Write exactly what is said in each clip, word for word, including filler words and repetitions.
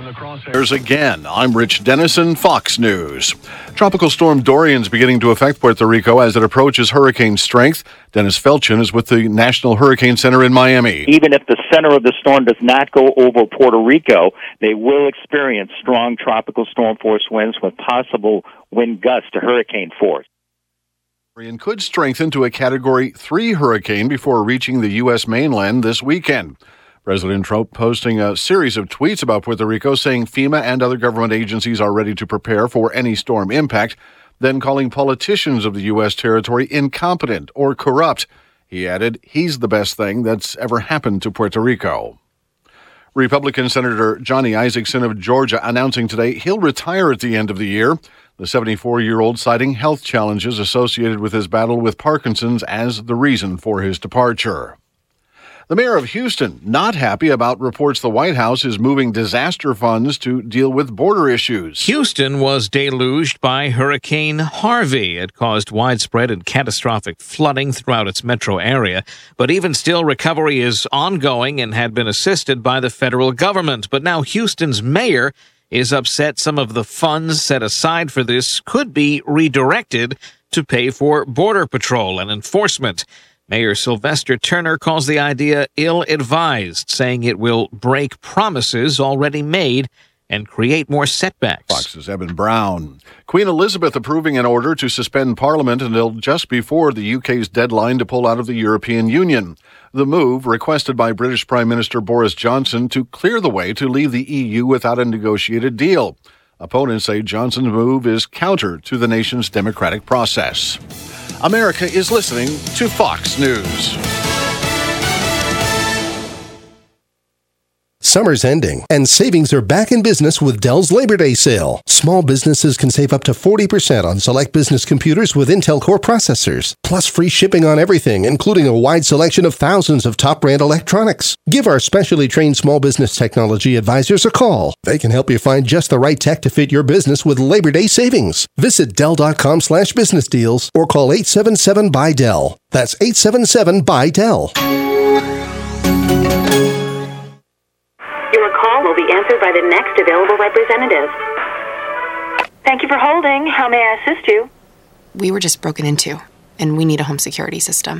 in the crosshairs again. I'm Rich Dennison, Fox News. Tropical storm Dorian's beginning to affect Puerto Rico as it approaches hurricane strength. Dennis Felchin is with the National Hurricane Center in Miami. Even if the center of the storm does not go over Puerto Rico, they will experience strong tropical storm force winds with possible wind gusts to hurricane force. Dorian could strengthen to a Category three hurricane before reaching the U S mainland this weekend. President Trump posting a series of tweets about Puerto Rico saying FEMA and other government agencies are ready to prepare for any storm impact, then calling politicians of the U S territory incompetent or corrupt. He added, he's the best thing that's ever happened to Puerto Rico. Republican Senator Johnny Isakson of Georgia announcing today he'll retire at the end of the year. The seventy-four-year-old citing health challenges associated with his battle with Parkinson's as the reason for his departure. The mayor of Houston not happy about reports the White House is moving disaster funds to deal with border issues. Houston was deluged by Hurricane Harvey. It caused widespread and catastrophic flooding throughout its metro area. But even still, recovery is ongoing and had been assisted by the federal government. But now Houston's mayor is upset some of the funds set aside for this could be redirected to pay for border patrol and enforcement. Mayor Sylvester Turner calls the idea ill-advised, saying it will break promises already made and create more setbacks. Fox's Evan Brown. Queen Elizabeth approving an order to suspend Parliament until just before the U K's deadline to pull out of the European Union. The move, requested by British Prime Minister Boris Johnson to clear the way to leave the E U without a negotiated deal. Opponents say Johnson's move is counter to the nation's democratic process. America is listening to Fox News. Summer's ending, and savings are back in business with Dell's Labor Day sale. Small businesses can save up to forty percent on select business computers with Intel Core processors, plus free shipping on everything, including a wide selection of thousands of top-brand electronics. Give our specially trained small business technology advisors a call. They can help you find just the right tech to fit your business with Labor Day savings. Visit Dell.com slash business deals or call eight seven seven, B Y Dell. That's eight seven seven, B Y Dell. Your call will be answered by the next available representative. Thank you for holding. How may I assist you? We were just broken into, and we need a home security system.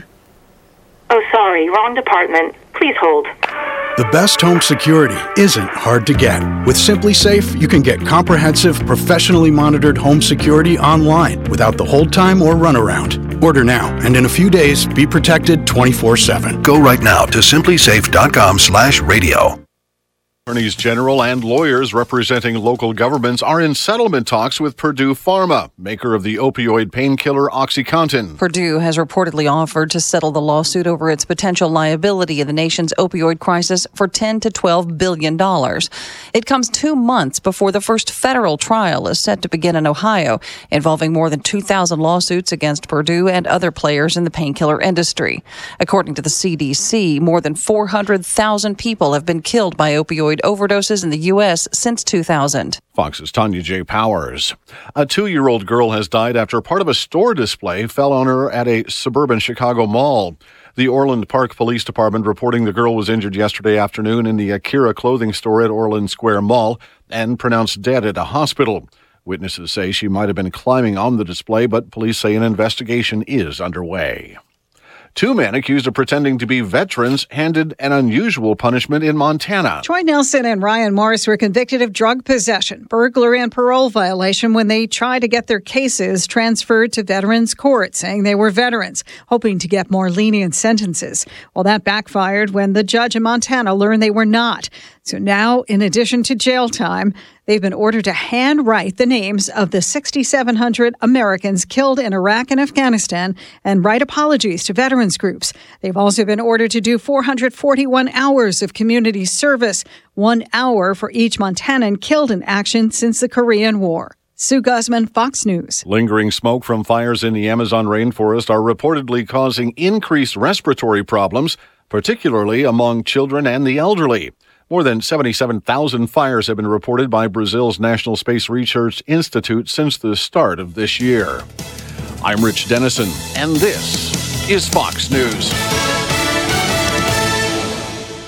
Oh, sorry. Wrong department. Please hold. The best home security isn't hard to get. With SimpliSafe, you can get comprehensive, professionally monitored home security online without the hold time or runaround. Order now, and in a few days, be protected twenty-four seven. Go right now to simplisafe.com slash radio. Attorneys general and lawyers representing local governments are in settlement talks with Purdue Pharma, maker of the opioid painkiller OxyContin. Purdue has reportedly offered to settle the lawsuit over its potential liability in the nation's opioid crisis for ten to twelve billion dollars. It comes two months before the first federal trial is set to begin in Ohio, involving more than two thousand lawsuits against Purdue and other players in the painkiller industry. According to the C D C, more than four hundred thousand people have been killed by opioid overdoses in the U S since two thousand. Fox's Tanya J. Powers. A two-year-old girl has died after part of a store display fell on her at a suburban Chicago mall. The Orland Park Police Department reporting the girl was injured yesterday afternoon in the Akira clothing store at Orland Square Mall and pronounced dead at a hospital. Witnesses say she might have been climbing on the display, but police say an investigation is underway. Two men accused of pretending to be veterans handed an unusual punishment in Montana. Troy Nelson and Ryan Morris were convicted of drug possession, burglary, and parole violation when they tried to get their cases transferred to Veterans Court, saying they were veterans, hoping to get more lenient sentences. Well, that backfired when the judge in Montana learned they were not. So now, in addition to jail time, they've been ordered to handwrite the names of the six thousand seven hundred Americans killed in Iraq and Afghanistan and write apologies to veterans groups. They've also been ordered to do four hundred forty-one hours of community service, one hour for each Montanan killed in action since the Korean War. Sue Guzman, Fox News. Lingering smoke from fires in the Amazon rainforest are reportedly causing increased respiratory problems, particularly among children and the elderly. More than seventy-seven thousand fires have been reported by Brazil's National Space Research Institute since the start of this year. I'm Rich Dennison, and this is Fox News.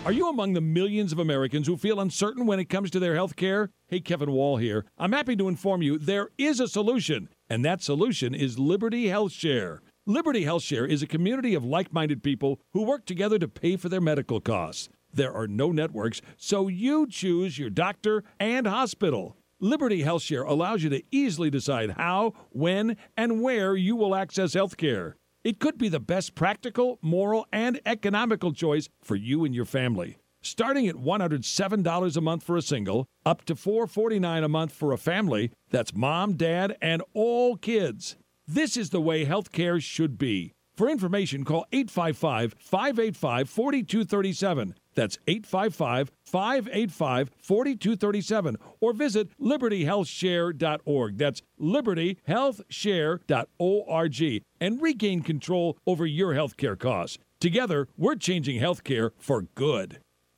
Are you among the millions of Americans who feel uncertain when it comes to their health care? Hey, Kevin Wall here. I'm happy to inform you there is a solution, and that solution is Liberty Health Share. Liberty Health Share is a community of like-minded people who work together to pay for their medical costs. There are no networks, so you choose your doctor and hospital. Liberty Health Share allows you to easily decide how, when, and where you will access health care. It could be the best practical, moral, and economical choice for you and your family. Starting at one hundred seven dollars a month for a single, up to four hundred forty-nine dollars a month for a family, that's mom, dad, and all kids. This is the way health care should be. For information, call eight five five, five eight five, four two three seven. That's eight five five, five eight five, four two three seven. Or visit liberty health share dot org. That's liberty health share dot org. And regain control over your health care costs. Together, we're changing health care for good.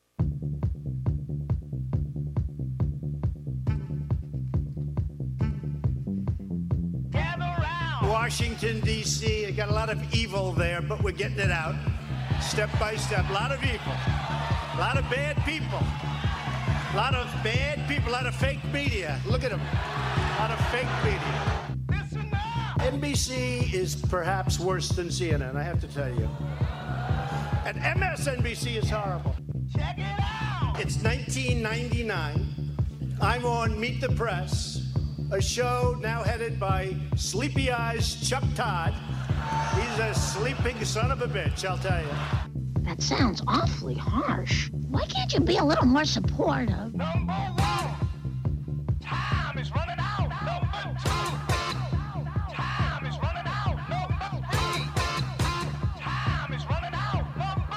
Washington, D C, got a lot of evil there, but we're getting it out step by step. A lot of evil, a lot of bad people, a lot of bad people, a lot of fake media. Look at them, a lot of fake media. N B C is perhaps worse than C N N, I have to tell you. And M S N B C is horrible. Check it out. It's nineteen ninety-nine. I'm on Meet the Press, a show now headed by Sleepy Eyes Chuck Todd. He's a sleeping son of a bitch, I'll tell you. That sounds awfully harsh. Why can't you be a little more supportive? Number one, time is running out. Number two, time is running out. Number three, time is running out.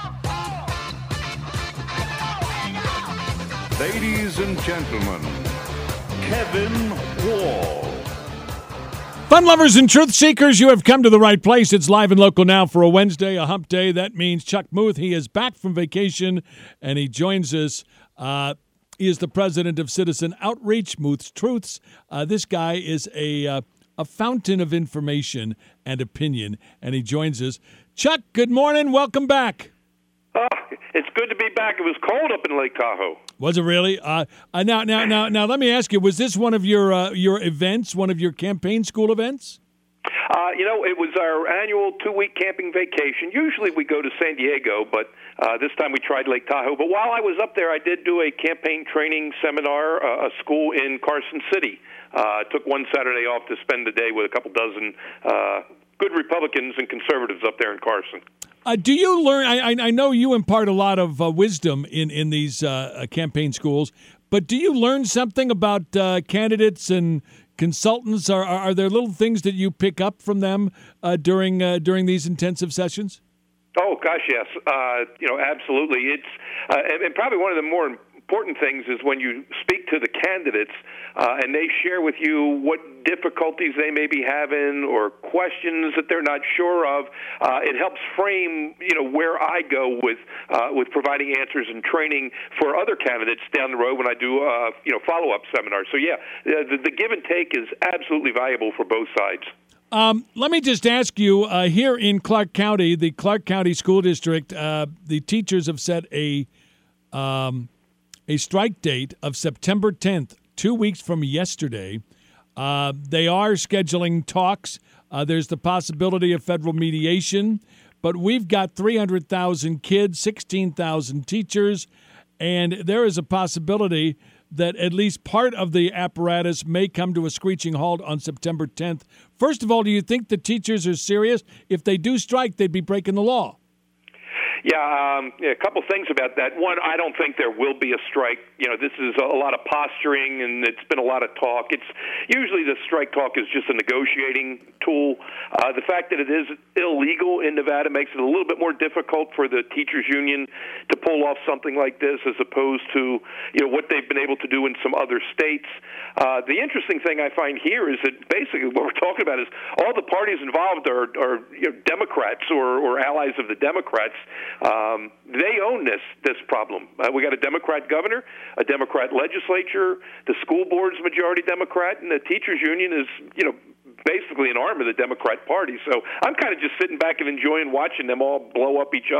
Number four. Ladies and gentlemen, Kevin Wall. Fun lovers and truth seekers, you have come to the right place. It's live and local now for a Wednesday, a hump day. That means Chuck Muth. He is back from vacation, and he joins us. Uh, he is the president of Citizen Outreach, Muth's Truths. Uh, this guy is a uh, a fountain of information and opinion, and he joins us. Chuck, good morning. Welcome back. Oh, it's good to be back. It was cold up in Lake Tahoe. Was it really? Uh, uh, now, now, now, now, let me ask you: was this one of your uh, your events, one of your campaign school events? Uh, you know, it was our annual two-week camping vacation. Usually we go to San Diego, but uh, this time we tried Lake Tahoe. But while I was up there, I did do a campaign training seminar, uh, a school in Carson City. Uh, took one Saturday off to spend the day with a couple dozen uh, good Republicans and conservatives up there in Carson. Uh, do you learn? I, I know you impart a lot of uh, wisdom in in these uh, campaign schools, but do you learn something about uh, candidates and consultants? Are, are are there little things that you pick up from them uh, during uh, during these intensive sessions? Oh gosh, yes. Uh, you know, absolutely. It's uh, and, and probably one of the more important things is when you speak to the candidates uh, and they share with you what difficulties they may be having or questions that they're not sure of. Uh, it helps frame, you know, where I go with uh, with providing answers and training for other candidates down the road when I do, uh, you know, follow-up seminars. So yeah, the, the give and take is absolutely valuable for both sides. Um, let me just ask you, uh, here in Clark County, the Clark County School District, uh, the teachers have set a um, a strike date of September tenth, two weeks from yesterday. Uh, they are scheduling talks. Uh, there's the possibility of federal mediation, but we've got three hundred thousand kids, sixteen thousand teachers, and there is a possibility that at least part of the apparatus may come to a screeching halt on September tenth. First of all, do you think the teachers are serious? If they do strike, they'd be breaking the law. Yeah, um, yeah, a couple things about that. One, I don't think there will be a strike. You know, this is a lot of posturing, and it's been a lot of talk. It's usually the strike talk is just a negotiating tool. Uh, the fact that it is illegal in Nevada makes it a little bit more difficult for the teachers union to pull off something like this, as opposed to, you know, what they've been able to do in some other states. Uh, the interesting thing I find here is that basically what we're talking about is all the parties involved are, are you know, Democrats or, or allies of the Democrats. Um, they own this this problem. Uh, we got a Democrat governor, a Democrat legislature, the school board's majority Democrat, and the teachers union is, you know, basically an arm of the Democrat Party. So I'm kind of just sitting back and enjoying watching them all blow up each other.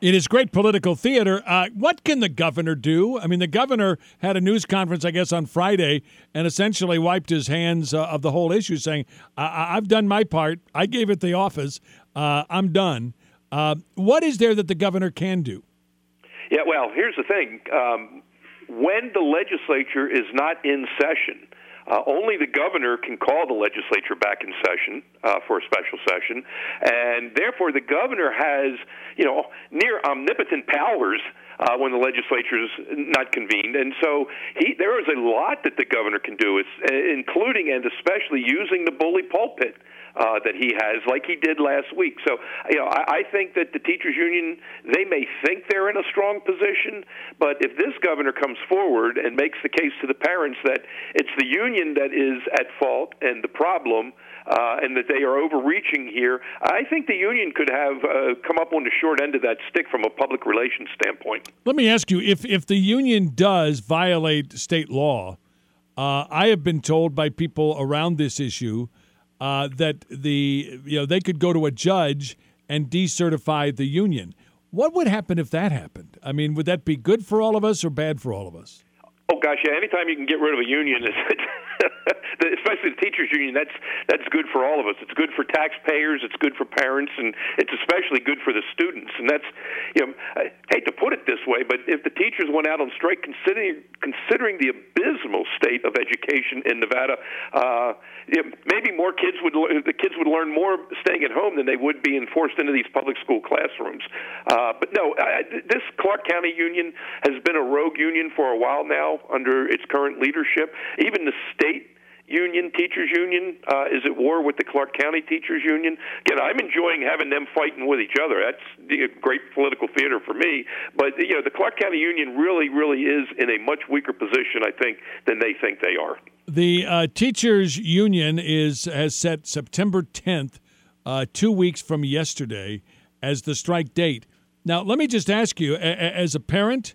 It is great political theater. Uh, what can the governor do? I mean, the governor had a news conference, I guess, on Friday and essentially wiped his hands uh, of the whole issue, saying, I- I've done my part. I gave it the office. Uh, I'm done. Uh, what is there that the governor can do? Yeah, well, here's the thing. Um, when the legislature is not in session, Uh, only the governor can call the legislature back in session uh, for a special session, and therefore the governor has, you know, near omnipotent powers uh, when the legislature is not convened. And so he, there is a lot that the governor can do, it's, uh, including and especially using the bully pulpit uh, that he has, like he did last week. So, you know, I, I think that the teachers union, they may think they're in a strong position, but if this governor comes forward and makes the case to the parents that it's the union that is at fault and the problem, uh, and that they are overreaching here, I think the union could have uh, come up on the short end of that stick from a public relations standpoint. Let me ask you, if, if the union does violate state law, uh, I have been told by people around this issue uh, that the you know they could go to a judge and decertify the union. What would happen if that happened? I mean, would that be good for all of us or bad for all of us? Oh gosh, yeah. Anytime you can get rid of a union, especially the teachers' union, that's that's good for all of us. It's good for taxpayers. It's good for parents, and it's especially good for the students. And that's, you know, I hate to put it this way, but if the teachers went out on strike, considering considering the abysmal state of education in Nevada, uh, you know, maybe more kids would the kids would learn more staying at home than they would being forced into these public school classrooms. Uh, but no, I, this Clark County union has been a rogue union for a while now under its current leadership. Even the state union, teachers union, uh, is at war with the Clark County teachers union. Again, I'm enjoying having them fighting with each other. That's the great political theater for me. But, you know, the Clark County union really, really is in a much weaker position, I think, than they think they are. The uh, teachers union is has set September tenth, uh, two weeks from yesterday, as the strike date. Now, let me just ask you, a- as a parent,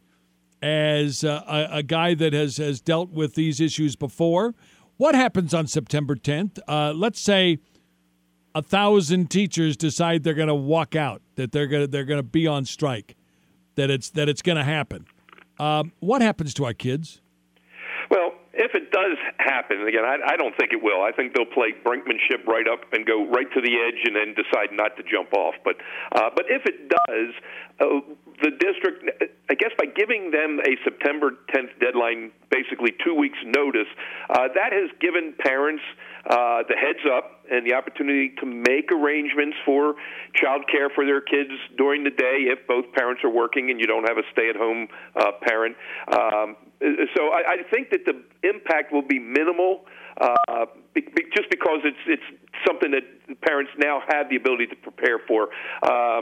as uh, a, a guy that has, has dealt with these issues before, what happens on September tenth? Uh, let's say a thousand teachers decide they're going to walk out, that they're going to they're going to be on strike, that it's that it's going to happen. Um, what happens to our kids? Well, if it does happen, again, I, I don't think it will. I think they'll play brinkmanship right up and go right to the edge and then decide not to jump off. But uh, but if it does, uh, the district, I guess by giving them a September tenth deadline, basically two weeks' notice, uh, that has given parents uh, the heads up and the opportunity to make arrangements for child care for their kids during the day if both parents are working and you don't have a stay-at-home uh, parent. Um, so I, I think that the impact will be minimal, uh, be, be, just because it's it's something that parents now have the ability to prepare for. Uh,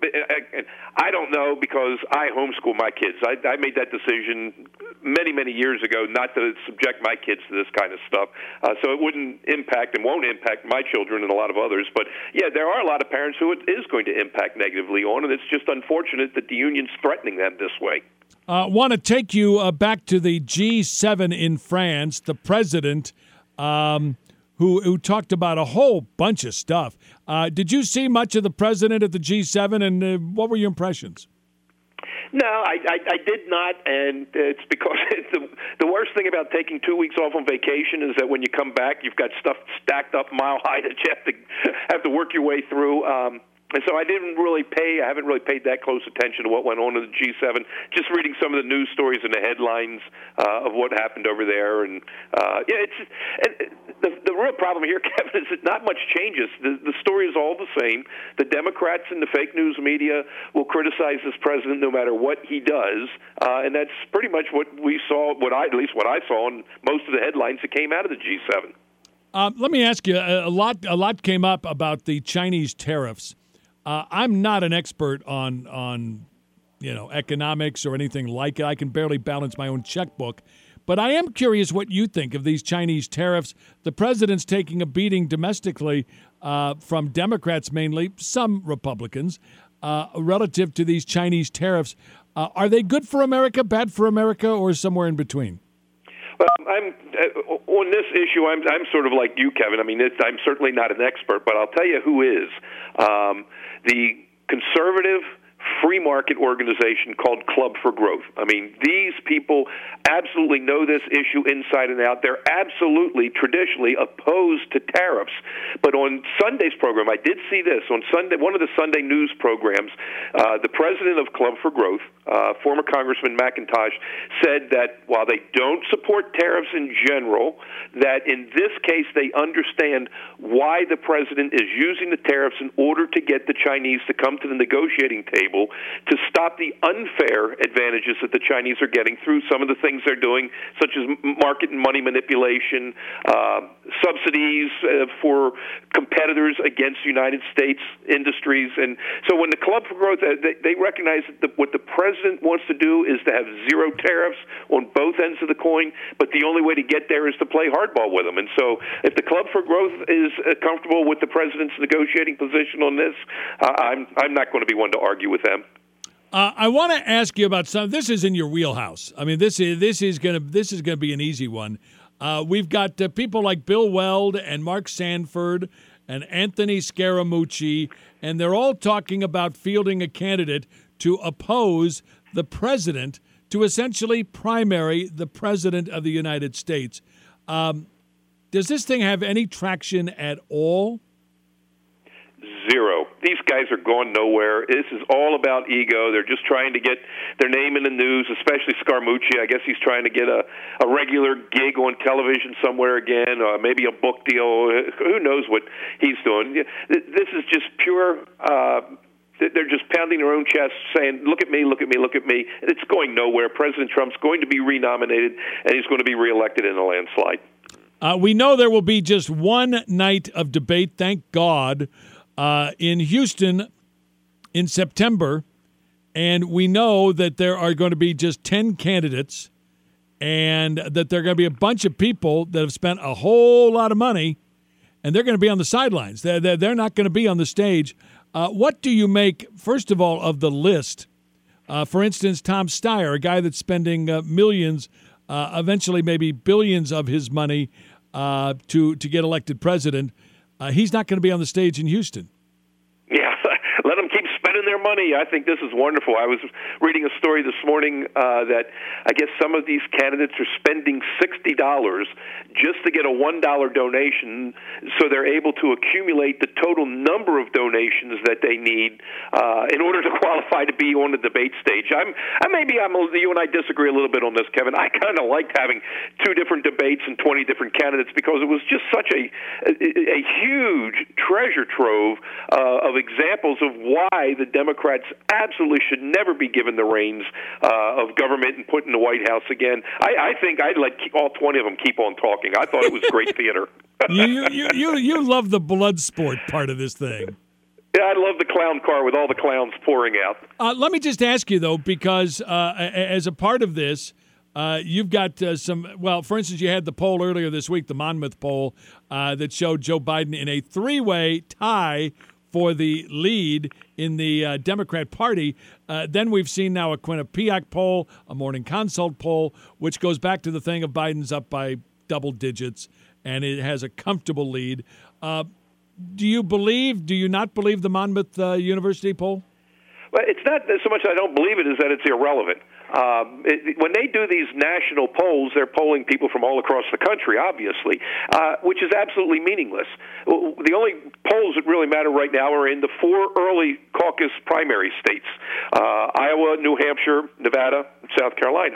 I don't know, because I homeschool my kids. I, I made that decision many, many years ago not to subject my kids to this kind of stuff. Uh, so it wouldn't impact and won't impact my children and a lot of others. But, yeah, there are a lot of parents who it is going to impact negatively on, and it's just unfortunate that the union's threatening them this way. I uh, want to take you uh, back to the G seven in France. The president um, who, who talked about a whole bunch of stuff. Uh, did you see much of the president at the G seven, and uh, what were your impressions? No, I, I, I did not, and it's because it's the, the worst thing about taking two weeks off on vacation is that when you come back, you've got stuff stacked up mile high that you have to have to work your way through. Um, And so I didn't really pay, I haven't really paid that close attention to what went on in the G seven, just reading some of the news stories and the headlines uh, of what happened over there. And, uh, yeah, it's and the, the real problem here, Kevin, is that not much changes. The, the story is all the same. The Democrats and the fake news media will criticize this president no matter what he does, uh, and that's pretty much what we saw, what I, at least what I saw in most of the headlines that came out of the G seven. Uh, let me ask you, a lot, a lot came up about the Chinese tariffs. Uh, I'm not an expert on, on, you know, economics or anything like it. I can barely balance my own checkbook. But I am curious what you think of these Chinese tariffs. The president's taking a beating domestically uh, from Democrats mainly, some Republicans, uh, relative to these Chinese tariffs. Uh, are they good for America, bad for America, or somewhere in between? Well, I'm uh, on this issue. I'm I'm sort of like you, Kevin. I mean, it's, I'm certainly not an expert, but I'll tell you who is. Um, the conservative, free market organization called Club for Growth. I mean, these people absolutely know this issue inside and out. They're absolutely, traditionally, opposed to tariffs. But on Sunday's program, I did see this. On Sunday, one of the Sunday news programs, uh, the president of Club for Growth, uh, former Congressman McIntosh, said that while they don't support tariffs in general, that in this case they understand why the president is using the tariffs in order to get the Chinese to come to the negotiating table to stop the unfair advantages that the Chinese are getting through some of the things they're doing, such as market and money manipulation, uh, subsidies uh, for competitors against United States industries. And so when the Club for Growth, uh, they, they recognize that the, what the president wants to do is to have zero tariffs on both ends of the coin, but the only way to get there is to play hardball with them. And so if the Club for Growth is uh, comfortable with the president's negotiating position on this, uh, I'm, I'm not going to be one to argue with them. Uh, I want to ask you about some. This is in your wheelhouse. I mean, this is this is going to this is going to be an easy one. Uh, we've got uh, people like Bill Weld and Mark Sanford and Anthony Scaramucci, and they're all talking about fielding a candidate to oppose the president, to essentially primary the president of the United States. Um, does this thing have any traction at all? Zero. These guys are going nowhere. This is all about ego. They're just trying to get their name in the news, especially Scaramucci. I guess he's trying to get a, a regular gig on television somewhere again, or maybe a book deal. Who knows what he's doing? This is just pure... Uh, They're just pounding their own chests, saying, look at me, look at me, look at me. It's going nowhere. President Trump's going to be renominated, and he's going to be reelected in a landslide. Uh, we know there will be just one night of debate, thank God, uh, in Houston in September. And we know that there are going to be just ten candidates, and that there are going to be a bunch of people that have spent a whole lot of money, and they're going to be on the sidelines. They're, they're, they're not going to be on the stage. Uh, what do you make, first of all, of the list? Uh, for instance, Tom Steyer, a guy that's spending uh, millions, uh, eventually maybe billions of his money uh, to, to get elected president. Uh, he's not going to be on the stage in Houston. Yeah, let them keep spending their money. I think this is wonderful. I was reading a story this morning uh, that I guess some of these candidates are spending sixty dollars just to get a one dollar donation, so they're able to accumulate the total number of donations that they need uh, in order to qualify to be on the debate stage. I'm, I maybe I'm you and I disagree a little bit on this, Kevin. I kind of liked having two different debates and twenty different candidates because it was just such a a, a huge treasure trove uh, of examples of why the Democrats absolutely should never be given the reins uh, of government and put in the White House again. I, I think I'd let all twenty of them keep on talking. I thought it was great theater. you, you, you, you love the blood sport part of this thing. Yeah, I love the clown car with all the clowns pouring out. Uh, let me just ask you, though, because uh, as a part of this, uh, you've got uh, some, well, for instance, you had the poll earlier this week, the Monmouth poll, uh, that showed Joe Biden in a three-way tie for the lead in the uh, Democrat Party. Uh, then we've seen now a Quinnipiac poll, a Morning Consult poll, which goes back to the thing of Biden's up by double digits, and it has a comfortable lead. Uh, do you believe, do you not believe the Monmouth uh, University poll? Well, it's not so much I don't believe it as that it's irrelevant. Um, it, when they do these national polls, they're polling people from all across the country, obviously, uh, which is absolutely meaningless. The only polls that really matter right now are in the four early caucus primary states, uh, Iowa, New Hampshire, Nevada, and South Carolina.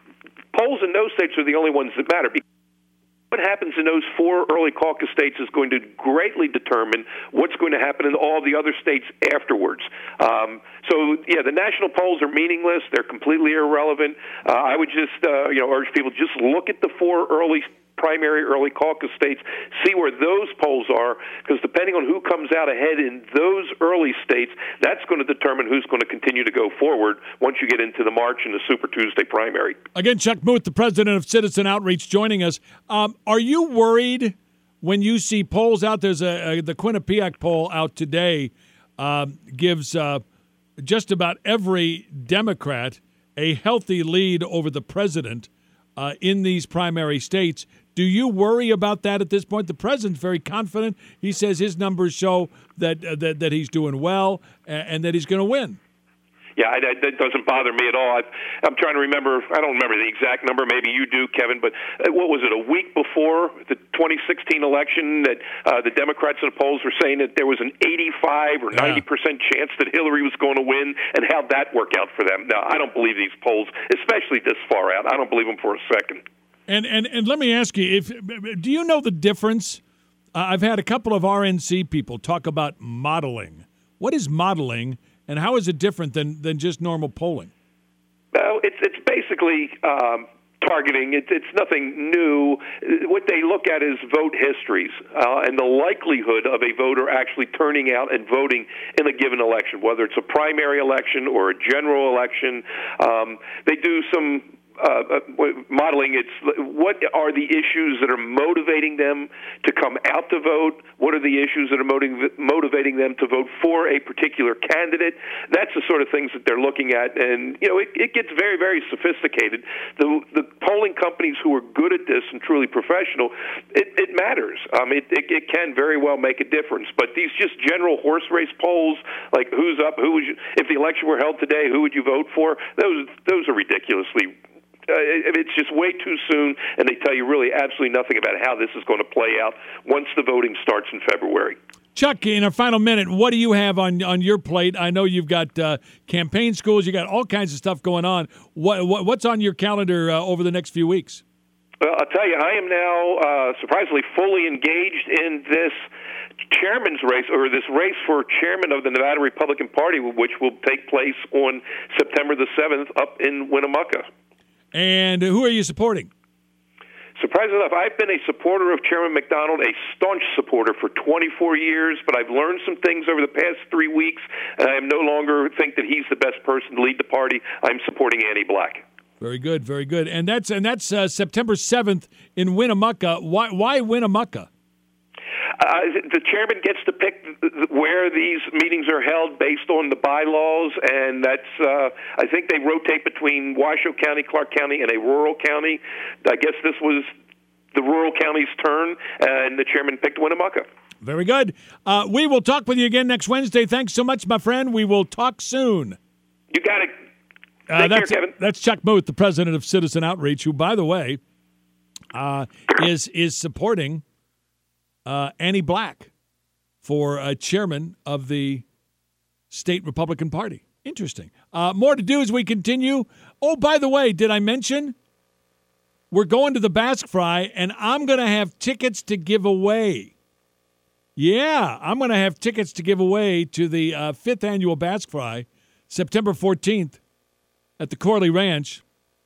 Polls in those states are the only ones that matter. What happens in those four early caucus states is going to greatly determine what's going to happen in all the other states afterwards. Um, so, yeah, the national polls are meaningless. They're completely irrelevant. Uh, I would just, uh, you know, urge people just look at the four early primary early caucus states, see where those polls are, because depending on who comes out ahead in those early states, that's going to determine who's going to continue to go forward once you get into the March and the Super Tuesday primary. Again, Chuck Muth, the president of Citizen Outreach, joining us. Um, are you worried when you see polls out? There's a, a the Quinnipiac poll out today uh, gives uh, just about every Democrat a healthy lead over the president uh, in these primary states. Do you worry about that at this point? The president's very confident. He says his numbers show that uh, that, that he's doing well and, and that he's going to win. Yeah, I, I, that doesn't bother me at all. I've, I'm trying to remember. I don't remember the exact number. Maybe you do, Kevin. But uh, what was it? A week before the twenty sixteen election, that uh, the Democrats in the polls were saying that there was an eighty-five or ninety percent chance that Hillary was going to win, and how'd that work out for them? Now, I don't believe these polls, especially this far out. I don't believe them for a second. And and and let me ask you: if do you know the difference? Uh, I've had a couple of R N C people talk about modeling. What is modeling? And how is it different than, than just normal polling? Well, it's it's basically um, targeting. It, it's nothing new. What they look at is vote histories uh, and the likelihood of a voter actually turning out and voting in a given election, whether it's a primary election or a general election. Um, they do some Uh, modeling. It's what are the issues that are motivating them to come out to vote? What are the issues that are motiv- motivating them to vote for a particular candidate? That's the sort of things that they're looking at, and you know, it, it gets very, very sophisticated. The the polling companies who are good at this and truly professional, it, it matters. Um, it, it it can very well make a difference. But these just general horse race polls, like who's up, who would you, if the election were held today, who would you vote for? Those those are ridiculously. Uh, it's just way too soon, and they tell you really absolutely nothing about how this is going to play out once the voting starts in February. Chuck, in our final minute, what do you have on, on your plate? I know you've got uh, campaign schools, you got all kinds of stuff going on. What, what what's on your calendar uh, over the next few weeks? Well, I'll tell you, I am now uh, surprisingly fully engaged in this chairman's race, or this race for chairman of the Nevada Republican Party, which will take place on September the seventh up in Winnemucca. And who are you supporting? Surprisingly enough, I've been a supporter of Chairman McDonald, a staunch supporter for twenty-four years, but I've learned some things over the past three weeks, and I am no longer think that he's the best person to lead the party. I'm supporting Annie Black. Very good, very good. And that's and that's uh, September seventh in Winnemucca. Why, why Winnemucca? Uh, the chairman gets to pick where these meetings are held based on the bylaws, and that's, uh, I think they rotate between Washoe County, Clark County, and a rural county. I guess this was the rural county's turn, and the chairman picked Winnemucca. Very good. Uh, we will talk with you again next Wednesday. Thanks so much, my friend. We will talk soon. You got it. Uh, Take that's, care, Kevin. That's Chuck Muth, the president of Citizen Outreach, who, by the way, uh, is is supporting Uh, Annie Black for uh, chairman of the state Republican Party. Interesting. Uh, more to do as we continue. Oh, by the way, did I mention we're going to the Basque Fry, and I'm going to have tickets to give away. Yeah, I'm going to have tickets to give away to the uh, fifth annual Basque Fry, September fourteenth at the Corley Ranch.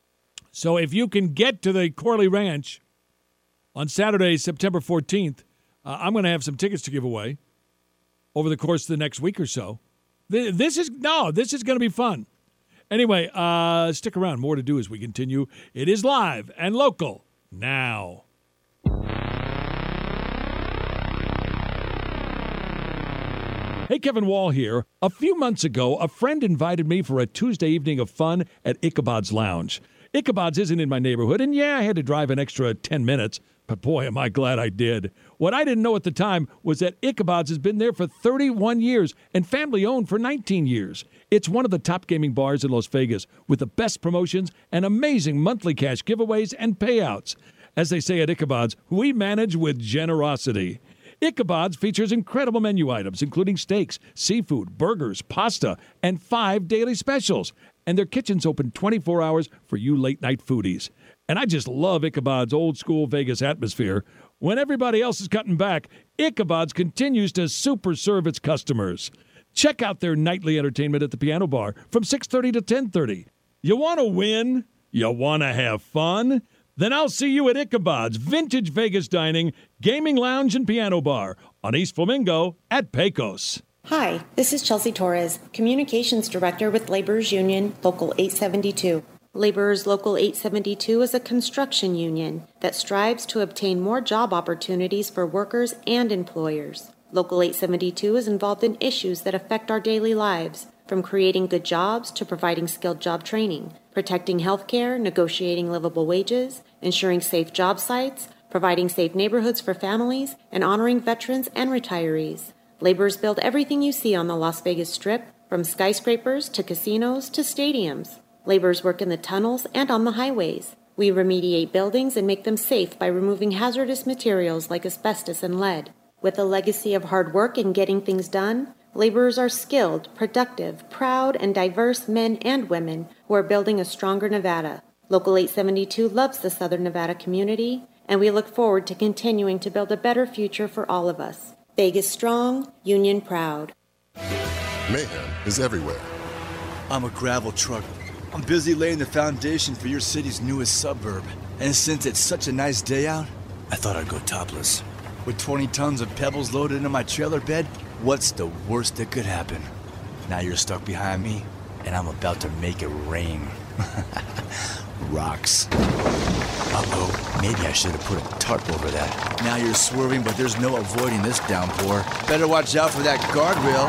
So if you can get to the Corley Ranch on Saturday, September fourteenth, Uh, I'm going to have some tickets to give away over the course of the next week or so. This is, no, this is going to be fun. Anyway, uh, stick around. More to do as we continue. It is live and local now. Hey, Kevin Wall here. A few months ago, a friend invited me for a Tuesday evening of fun at Ichabod's Lounge. Ichabod's isn't in my neighborhood, and yeah, I had to drive an extra ten minutes, but boy, am I glad I did. What I didn't know at the time was that Ichabod's has been there for thirty-one years and family-owned for nineteen years. It's one of the top gaming bars in Las Vegas with the best promotions and amazing monthly cash giveaways and payouts. As they say at Ichabod's, we manage with generosity. Ichabod's features incredible menu items, including steaks, seafood, burgers, pasta, and five daily specials. And their kitchen's open twenty-four hours for you late-night foodies. And I just love Ichabod's old-school Vegas atmosphere. When everybody else is cutting back, Ichabod's continues to super serve its customers. Check out their nightly entertainment at the Piano Bar from six thirty to ten thirty. You want to win? You want to have fun? Then I'll see you at Ichabod's Vintage Vegas Dining, Gaming Lounge, and Piano Bar on East Flamingo at Pecos. Hi, this is Chelsea Torres, Communications Director with Laborers Union, Local eight seventy-two. Laborers Local eight seventy-two is a construction union that strives to obtain more job opportunities for workers and employers. Local eight seventy-two is involved in issues that affect our daily lives, from creating good jobs to providing skilled job training, protecting health care, negotiating livable wages, ensuring safe job sites, providing safe neighborhoods for families, and honoring veterans and retirees. Laborers build everything you see on the Las Vegas Strip, from skyscrapers to casinos to stadiums. Laborers work in the tunnels and on the highways. We remediate buildings and make them safe by removing hazardous materials like asbestos and lead. With a legacy of hard work and getting things done, laborers are skilled, productive, proud, and diverse men and women who are building a stronger Nevada. Local eight seventy-two loves the Southern Nevada community, and we look forward to continuing to build a better future for all of us. Vegas strong, union proud. Mayhem is everywhere. I'm a gravel truck. I'm busy laying the foundation for your city's newest suburb. And since it's such a nice day out, I thought I'd go topless. With twenty tons of pebbles loaded into my trailer bed, what's the worst that could happen? Now you're stuck behind me, and I'm about to make it rain. Rocks. Uh-oh, maybe I should have put a tarp over that. Now you're swerving, but there's no avoiding this downpour. Better watch out for that guardrail.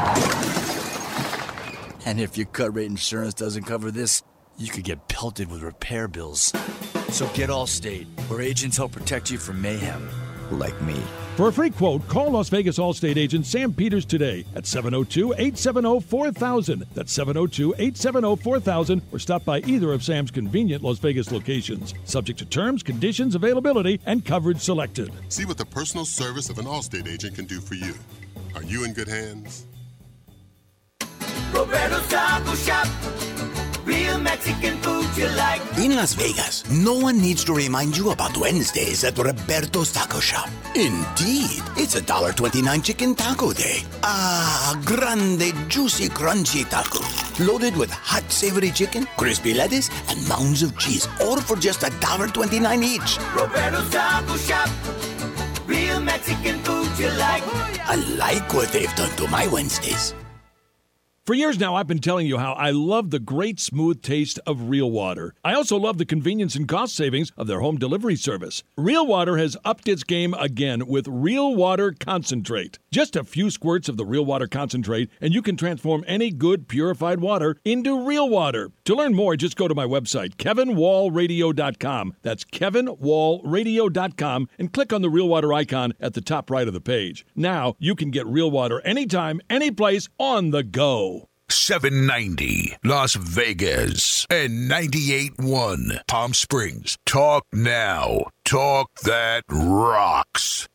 And if your cut rate insurance doesn't cover this, you could get pelted with repair bills. So get Allstate, where agents help protect you from mayhem, like me. For a free quote, call Las Vegas Allstate agent Sam Peters today at seven oh two, eight seven oh, four thousand. That's seven oh two, eight seven oh, four thousand, or stop by either of Sam's convenient Las Vegas locations. Subject to terms, conditions, availability, and coverage selected. See what the personal service of an Allstate agent can do for you. Are you in good hands? Roberto's Taco Shop. Real Mexican food you like. In Las Vegas, no one needs to remind you about Wednesdays at Roberto's Taco Shop. Indeed, it's a one dollar twenty-nine chicken taco day. Ah, grande, juicy, crunchy taco. Loaded with hot, savory chicken, crispy lettuce, and mounds of cheese. All for just one dollar twenty-nine each. Roberto's Taco Shop. Real Mexican food you like. I like what they've done to my Wednesdays. For years now, I've been telling you how I love the great smooth taste of Real Water. I also love the convenience and cost savings of their home delivery service. Real Water has upped its game again with Real Water Concentrate. Just a few squirts of the Real Water Concentrate, and you can transform any good purified water into real water. To learn more, just go to my website, kevin wall radio dot com. That's kevin wall radio dot com, and click on the Real Water icon at the top right of the page. Now, you can get Real Water anytime, anyplace, on the go. seven ninety Las Vegas and ninety-eight point one Palm Springs. Talk now. Talk that rocks.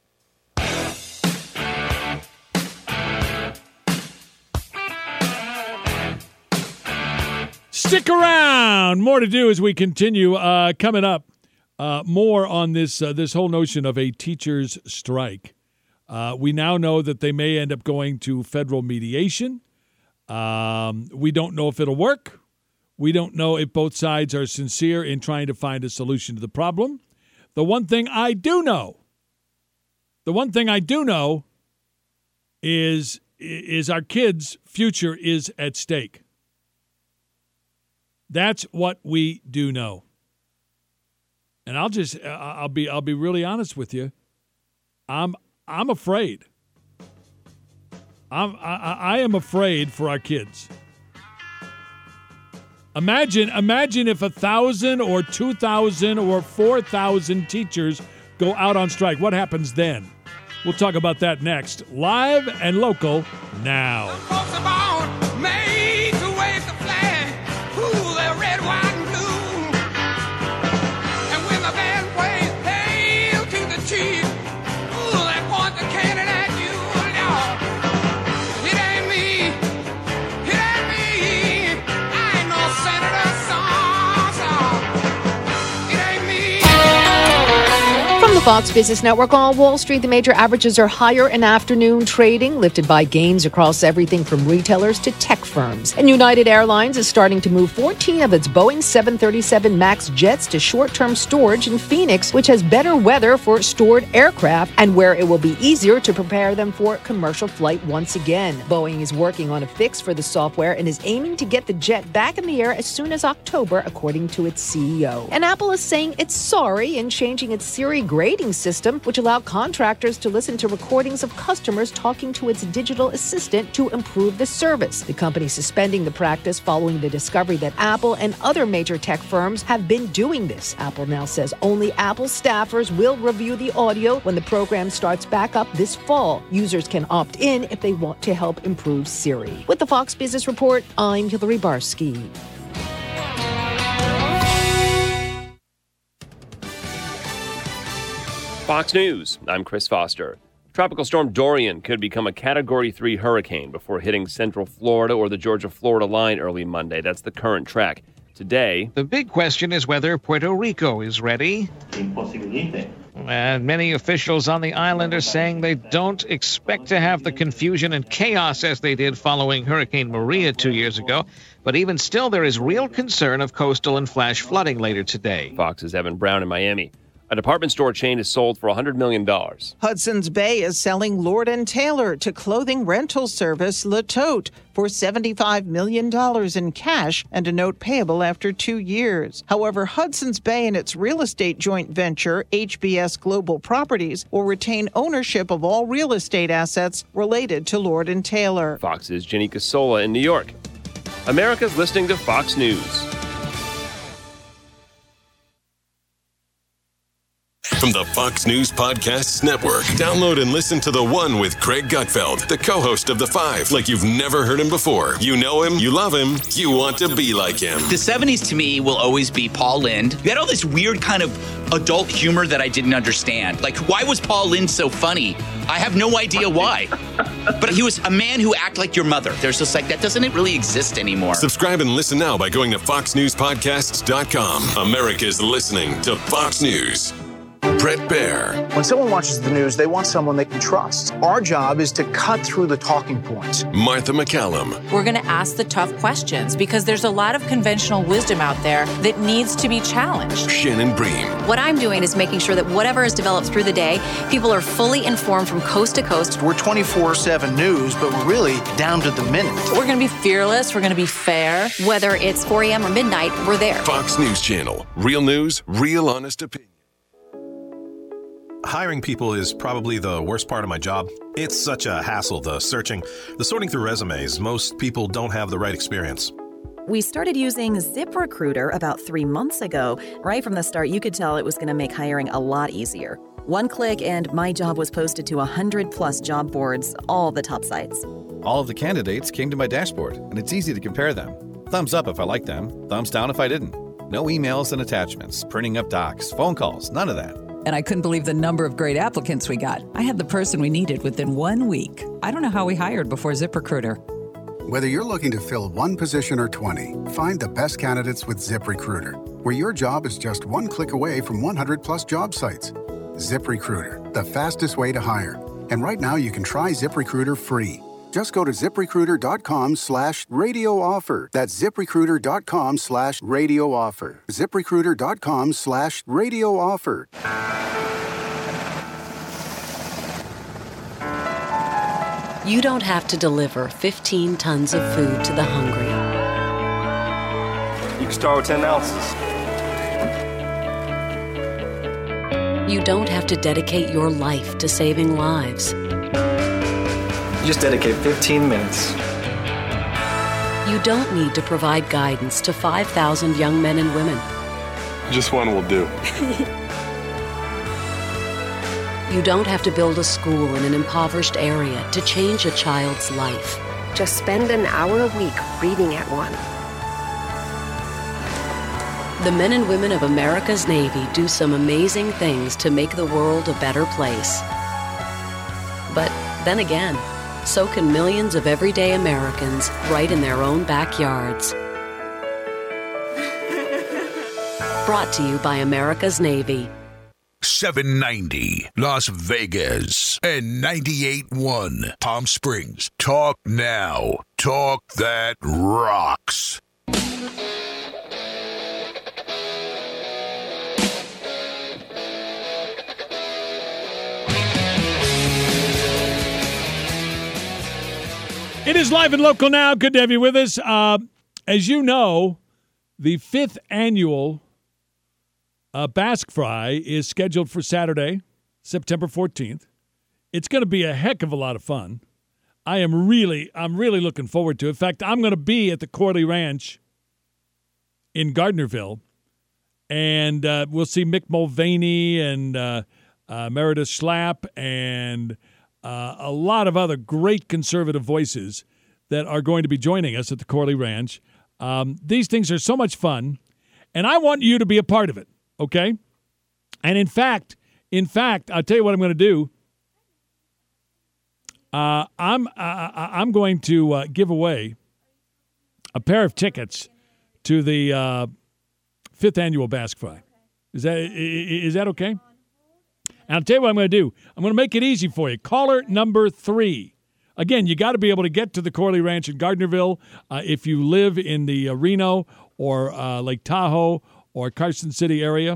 Stick around. More to do as we continue. Uh, coming up, uh, more on this uh, this whole notion of a teacher's strike. Uh, we now know that they may end up going to federal mediation. Um, we don't know if it'll work. We don't know if both sides are sincere in trying to find a solution to the problem. The one thing I do know, the one thing I do know is, is our kids' future is at stake. That's what we do know. And I'll just, I'll be, I'll be really honest with you. I'm, I'm afraid. I'm, I, I am afraid for our kids. Imagine, imagine if a thousand or two thousand or four thousand teachers go out on strike. What happens then? We'll talk about that next. Live and local now. Made to wave the flag, ooh, they're red, white, and blue. And when the band plays hail to the chief, ooh, they point the cannon at you. It ain't me, it ain't me. I ain't no senator, song, song. It ain't me. From the Fox Business Network on Wall Street, the major averages are higher in afternoon trading, lifted by gains across everything from retailers to tech firms. And United Airlines is starting to move fourteen of its Boeing seven thirty-seven MAX jets to short-term storage in Phoenix, which has better weather for stored aircraft and where it will be easier to prepare them for commercial flight once again. Boeing is working on a fix for the software and is aiming to get the jet back in the air as soon as October, according to its C E O. And Apple is saying it's sorry and changing its Siri Grade rating system, which allowed contractors to listen to recordings of customers talking to its digital assistant to improve the service. The company suspending the practice following the discovery that Apple and other major tech firms have been doing this. Apple now says only Apple staffers will review the audio when the program starts back up this fall. Users can opt in if they want to help improve Siri. With the Fox Business Report, I'm Hillary Barsky. Fox News, I'm Chris Foster. Tropical storm Dorian could become a Category three hurricane before hitting central Florida or the Georgia-Florida line early Monday. That's the current track. Today, the big question is whether Puerto Rico is ready. And many officials on the island are saying they don't expect to have the confusion and chaos as they did following Hurricane Maria two years ago. But even still, there is real concern of coastal and flash flooding later today. Fox's Evan Brown in Miami. A department store chain is sold for one hundred million dollars. Hudson's Bay is selling Lord and Taylor to clothing rental service Le Tote for seventy-five million dollars in cash and a note payable after two years. However, Hudson's Bay and its real estate joint venture, H B S Global Properties, will retain ownership of all real estate assets related to Lord and Taylor. Fox's Jenny Casola in New York. America's listening to Fox News. From the Fox News Podcasts Network. Download and listen to The One with Craig Gutfeld, the co-host of The Five, like you've never heard him before. You know him, you love him, you want to be like him. The seventies to me will always be Paul Lynde. You had all this weird kind of adult humor that I didn't understand. Like, why was Paul Lynde so funny? I have no idea why. But he was a man who acted like your mother. There's just like, that doesn't it really exist anymore. Subscribe and listen now by going to fox news podcasts dot com. America's listening to Fox News. Brett Baer. When someone watches the news, they want someone they can trust. Our job is to cut through the talking points. Martha McCallum. We're going to ask the tough questions because there's a lot of conventional wisdom out there that needs to be challenged. Shannon Bream. What I'm doing is making sure that whatever is developed through the day, people are fully informed from coast to coast. We're twenty-four seven news, but we're really down to the minute. We're going to be fearless. We're going to be fair. Whether it's four a.m. or midnight, we're there. Fox News Channel. Real news, real honest opinion. Hiring people is probably the worst part of my job. It's such a hassle, the searching, the sorting through resumes. Most people don't have the right experience. We started using ZipRecruiter about three months ago. Right from the start, you could tell it was going to make hiring a lot easier. One click and my job was posted to one hundred plus job boards, all the top sites. All of the candidates came to my dashboard, and it's easy to compare them. Thumbs up if I liked them, thumbs down if I didn't. No emails and attachments, printing up docs, phone calls, none of that. And I couldn't believe the number of great applicants we got. I had the person we needed within one week. I don't know how we hired before ZipRecruiter. Whether you're looking to fill one position or twenty, find the best candidates with ZipRecruiter, where your job is just one click away from one hundred plus job sites. ZipRecruiter, the fastest way to hire. And right now you can try ZipRecruiter free. Just go to ZipRecruiter.com slash radio offer. That's ZipRecruiter.com slash radio offer. ZipRecruiter.com slash radio offer. You don't have to deliver fifteen tons of food to the hungry. You can start with ten ounces. You don't have to dedicate your life to saving lives. You just dedicate fifteen minutes. You don't need to provide guidance to five thousand young men and women. Just one will do. You don't have to build a school in an impoverished area to change a child's life. Just spend an hour a week reading at one. The men and women of America's Navy do some amazing things to make the world a better place. But then again, so can millions of everyday Americans right in their own backyards. Brought to you by America's Navy. seven ninety Las Vegas and ninety-eight point one Palm Springs. Talk now. Talk that rocks. It is live and local now. Good to have you with us. Uh, as you know, the fifth annual uh, Basque Fry is scheduled for Saturday, September fourteenth. It's going to be a heck of a lot of fun. I am really, I'm really looking forward to it. In fact, I'm going to be at the Corley Ranch in Gardnerville, and uh, we'll see Mick Mulvaney and uh, uh, Meredith Schlapp and uh, a lot of other great conservative voices that are going to be joining us at the Corley Ranch. Um, these things are so much fun, and I want you to be a part of it, okay? And in fact, in fact, I'll tell you what I'm going to do. Uh, I'm uh, I'm going to uh, give away a pair of tickets to the uh, fifth annual Basque Fry. Is that is that okay? And I'll tell you what I'm going to do. I'm going to make it easy for you. Caller number three. Again, you got to be able to get to the Corley Ranch in Gardnerville uh, if you live in the uh, Reno or uh, Lake Tahoe or Carson City area.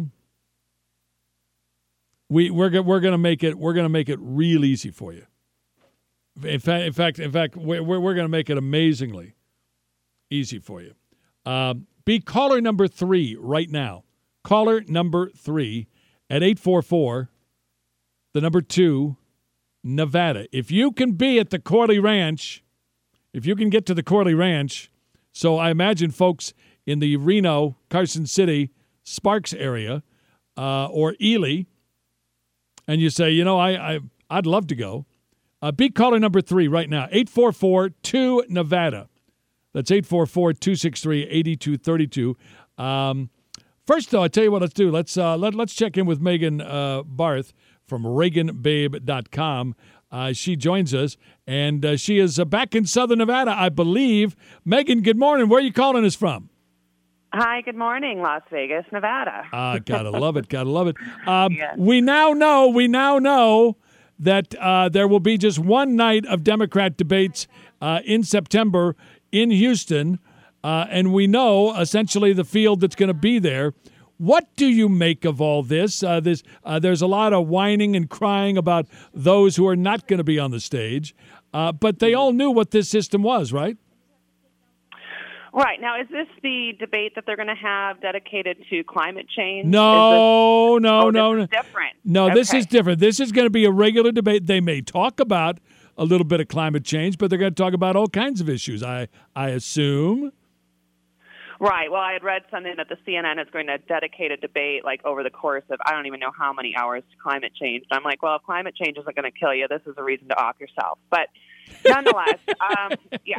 We we're go- we're going to make it we're going to make it real easy for you. In fact, in fact, in fact, we're we're going to make it amazingly easy for you. Uh, be caller number three right now. Caller number three at eight four four, the number two, Nevada. If you can be at the Corley Ranch, if you can get to the Corley Ranch, so I imagine folks in the Reno, Carson City, Sparks area, uh, or Ely, and you say, you know, I, I I'd love to go. Uh, be caller number three right now, eight four four, two, Nevada. That's eight four four, two six three, eight two three two. Um, first, though, I'll tell you what let's do. Let's uh, let, let's check in with Megan uh, Barth from Reagan Babe dot com. Uh, she joins us, and uh, she is uh, back in Southern Nevada, I believe. Megan, good morning. Where are you calling us from? Hi, good morning, Las Vegas, Nevada. Ah, uh, gotta love it, gotta love it. Um, yes. We now know, we now know that uh, there will be just one night of Democrat debates uh, in September in Houston, uh, and we know essentially the field that's going to be there. What do you make of all this? Uh, this uh, there's a lot of whining and crying about those who are not going to be on the stage, uh, but they all knew what this system was, right? Right. Now, is this the debate that they're going to have dedicated to climate change? No, this, no, oh, no. This is different. No, okay. This is different. This is going to be a regular debate. They may talk about a little bit of climate change, but they're going to talk about all kinds of issues, I, I assume. Right. Well, I had read something that the C N N is going to dedicate a debate like over the course of, I don't even know how many hours to climate change. And I'm like, well, if climate change isn't going to kill you, this is a reason to off yourself. But nonetheless, um, yeah.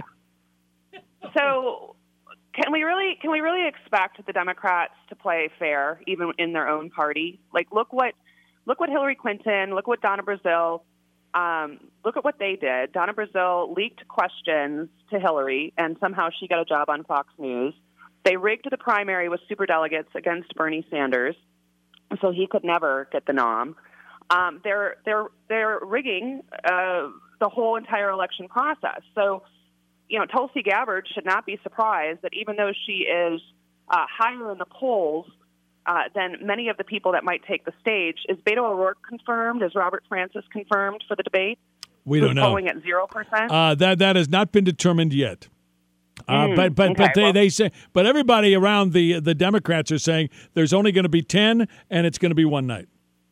So can we really can we really expect the Democrats to play fair, even in their own party? Like, look what look what Hillary Clinton, look what Donna Brazile, um, look at what they did. Donna Brazile leaked questions to Hillary, and somehow she got a job on Fox News. They rigged the primary with superdelegates against Bernie Sanders, so he could never get the nom. Um, they're they're they're rigging uh, the whole entire election process. So, you know, Tulsi Gabbard should not be surprised that even though she is uh, higher in the polls uh, than many of the people that might take the stage, is Beto O'Rourke confirmed? Is Robert Francis confirmed for the debate? We don't Who's know. Polling at zero percent. Uh, that that has not been determined yet. Uh, Mm, but but okay, but they, well- they say but everybody around the the Democrats are saying there's only going to be ten and it's going to be one night.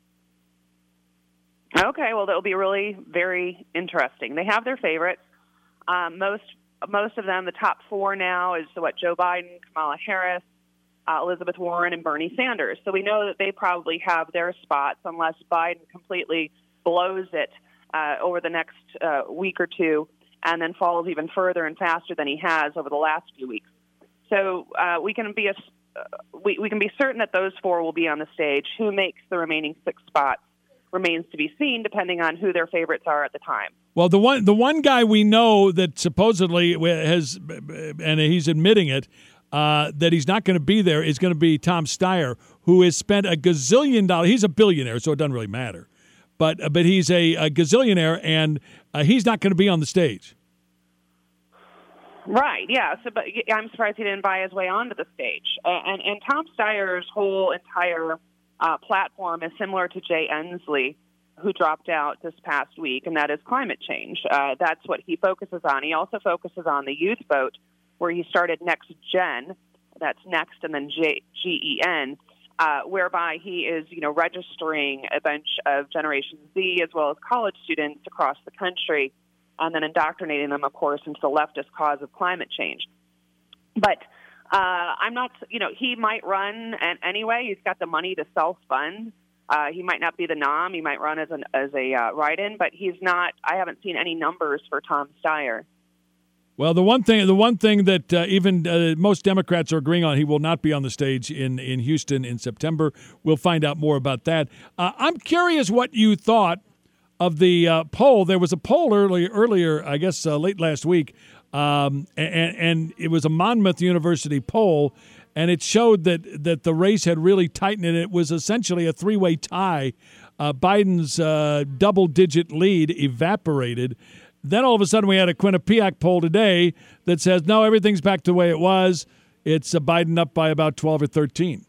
Okay, well, that'll be really very interesting. They have their favorites. Um, most most of them, the top four now is what Joe Biden, Kamala Harris, uh, Elizabeth Warren, and Bernie Sanders. So we know that they probably have their spots unless Biden completely blows it uh, over the next uh, week or two, and then falls even further and faster than he has over the last few weeks. So uh, we can be a, uh, we, we can be certain that those four will be on the stage. Who makes the remaining six spots remains to be seen, depending on who their favorites are at the time. Well, the one the one guy we know that supposedly has, and he's admitting it, uh, that he's not going to be there is going to be Tom Steyer, who has spent a gazillion dollars. He's a billionaire, so it doesn't really matter. But but he's a, a gazillionaire, and uh, he's not going to be on the stage. Right, yeah. So, but I'm surprised he didn't buy his way onto the stage. Uh, and, and Tom Steyer's whole entire uh, platform is similar to Jay Inslee, who dropped out this past week, and that is climate change. Uh, that's what he focuses on. He also focuses on the youth vote, where he started Next Gen. That's Next and then J- G E N. uh, whereby he is, you know, registering a bunch of Generation Z as well as college students across the country, and then indoctrinating them, of course, into the leftist cause of climate change. But uh, I'm not, you know, he might run an, anyway. He's got the money to self-fund. Uh, he might not be the nom. He might run as an as a uh, write-in, but he's not. I haven't seen any numbers for Tom Steyer. Well, the one thing, the one thing that uh, even uh, most Democrats are agreeing on, he will not be on the stage in, in Houston in September. We'll find out more about that. Uh, I'm curious what you thought of the uh, poll. There was a poll early, earlier, I guess, uh, late last week, um, and, and it was a Monmouth University poll, and it showed that that the race had really tightened, and it was essentially a three-way tie. Uh, Biden's uh, double-digit lead evaporated. Then all of a sudden we had a Quinnipiac poll today that says, no, everything's back to the way it was. It's uh, Biden up by about twelve or thirteen.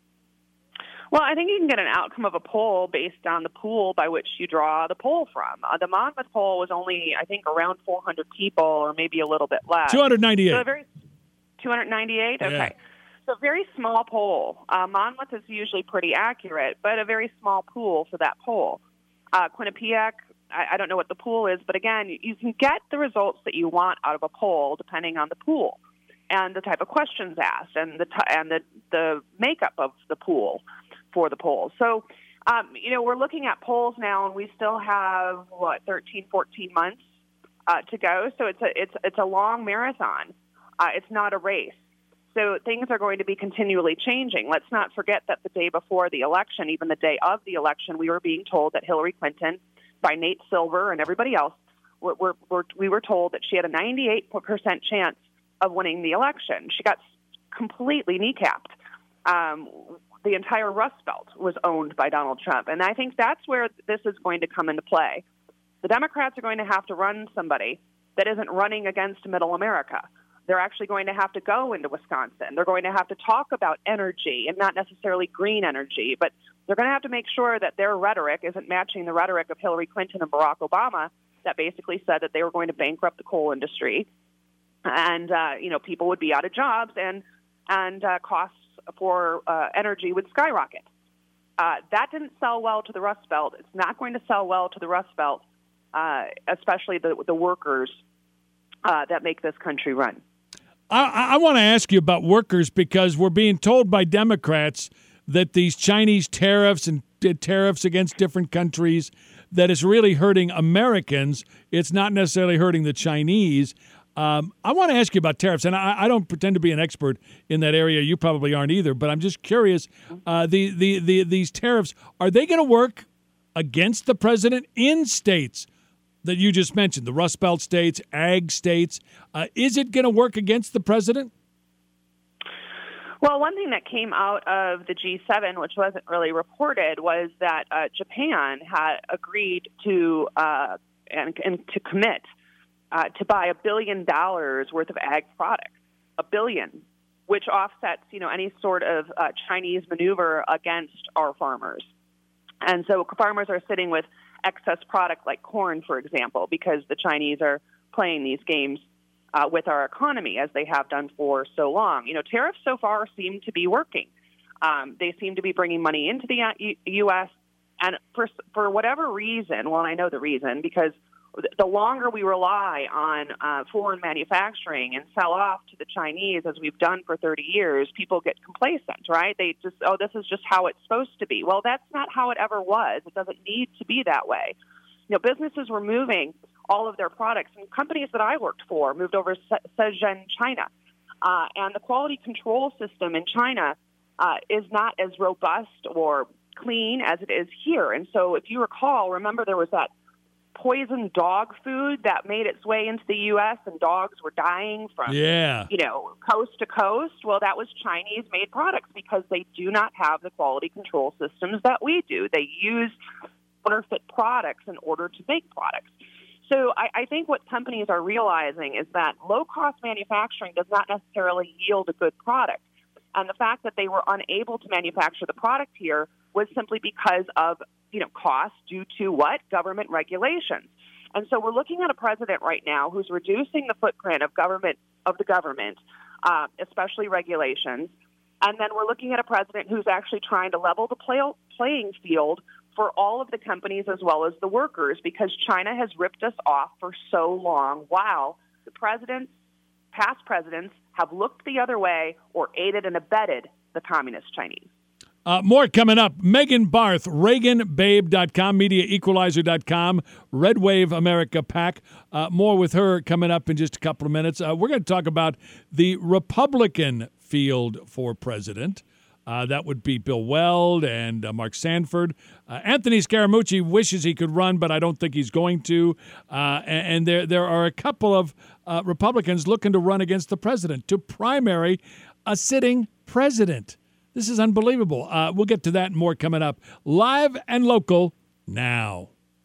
Well, I think you can get an outcome of a poll based on the pool by which you draw the poll from. Uh, the Monmouth poll was only, I think, around four hundred people or maybe a little bit less. two hundred ninety-eight. So a very, two hundred ninety-eight? Okay. Yeah. So a very small poll. Uh, Monmouth is usually pretty accurate, but a very small pool for that poll. Uh, Quinnipiac, I, I don't know what the pool is, but again, you, you can get the results that you want out of a poll depending on the pool and the type of questions asked and the t- and the, the makeup of the pool for the polls. So, um, you know, we're looking at polls now, and we still have, what, thirteen, fourteen months uh, to go. So it's a, it's, it's a long marathon. Uh, it's not a race. So things are going to be continually changing. Let's not forget that the day before the election, even the day of the election, we were being told that Hillary Clinton, by Nate Silver and everybody else, were, were, were, we were told that she had a ninety-eight percent chance of winning the election. She got completely kneecapped. Um, the entire Rust Belt was owned by Donald Trump. And I think that's where this is going to come into play. The Democrats are going to have to run somebody that isn't running against middle America. They're actually going to have to go into Wisconsin. They're going to have to talk about energy, and not necessarily green energy, but they're going to have to make sure that their rhetoric isn't matching the rhetoric of Hillary Clinton and Barack Obama that basically said that they were going to bankrupt the coal industry, and uh, you know, people would be out of jobs, and and uh, costs for uh, energy would skyrocket. Uh, that didn't sell well to the Rust Belt. It's not going to sell well to the Rust Belt, uh, especially the, the workers uh, that make this country run. I, I want to ask you about workers, because we're being told by Democrats that these Chinese tariffs and tariffs against different countries, that is really hurting Americans. It's not necessarily hurting the Chinese. Um, I want to ask you about tariffs, and I, I don't pretend to be an expert in that area. You probably aren't either, but I'm just curious. Uh, the, the, the, these tariffs, are they going to work against the president in states that you just mentioned, the Rust Belt states, ag states? Uh, is it going to work against the president? Well, one thing that came out of the G seven, which wasn't really reported, was that uh, Japan had agreed to uh, and, and to commit uh, to buy a billion dollars worth of ag products, a billion, which offsets, you know, any sort of uh, Chinese maneuver against our farmers. And so farmers are sitting with excess product like corn, for example, because the Chinese are playing these games uh, with our economy, as they have done for so long. You know, tariffs so far seem to be working. Um, they seem to be bringing money into the U S, and for for whatever reason, well, I know the reason, because the longer we rely on uh, foreign manufacturing and sell off to the Chinese, as we've done for thirty years, people get complacent, right? They just, oh, this is just how it's supposed to be. Well, that's not how it ever was. It doesn't need to be that way. You know, businesses were moving all of their products, and companies that I worked for moved over to Shenzhen, China. Uh, and the quality control system in China uh, is not as robust or clean as it is here. And so if you recall, remember there was that poisoned dog food that made its way into the U S, and dogs were dying from, yeah. you know, coast to coast. Well, that was Chinese-made products, because they do not have the quality control systems that we do. They use counterfeit products in order to make products. So I, I think what companies are realizing is that low-cost manufacturing does not necessarily yield a good product. And the fact that they were unable to manufacture the product here was simply because of, you know, costs due to what? Government regulations. And so we're looking at a president right now who's reducing the footprint of government, of the government, uh, especially regulations, And then we're looking at a president who's actually trying to level the play, playing field for all of the companies as well as the workers, because China has ripped us off for so long while the presidents, past presidents, have looked the other way or aided and abetted the communist Chinese. Uh, more coming up. Megan Barth, Reagan Babe dot com, Media Equalizer dot com, Red Wave America PAC. Uh, more with her coming up in just a couple of minutes. Uh, we're going to talk about the Republican field for president. Uh, that would be Bill Weld and uh, Mark Sanford. Uh, Anthony Scaramucci wishes he could run, but I don't think he's going to. Uh, and, and there there are a couple of uh, Republicans looking to run against the president, to primary a sitting president. This is unbelievable. Uh, we'll get to that and more coming up. Live and local now.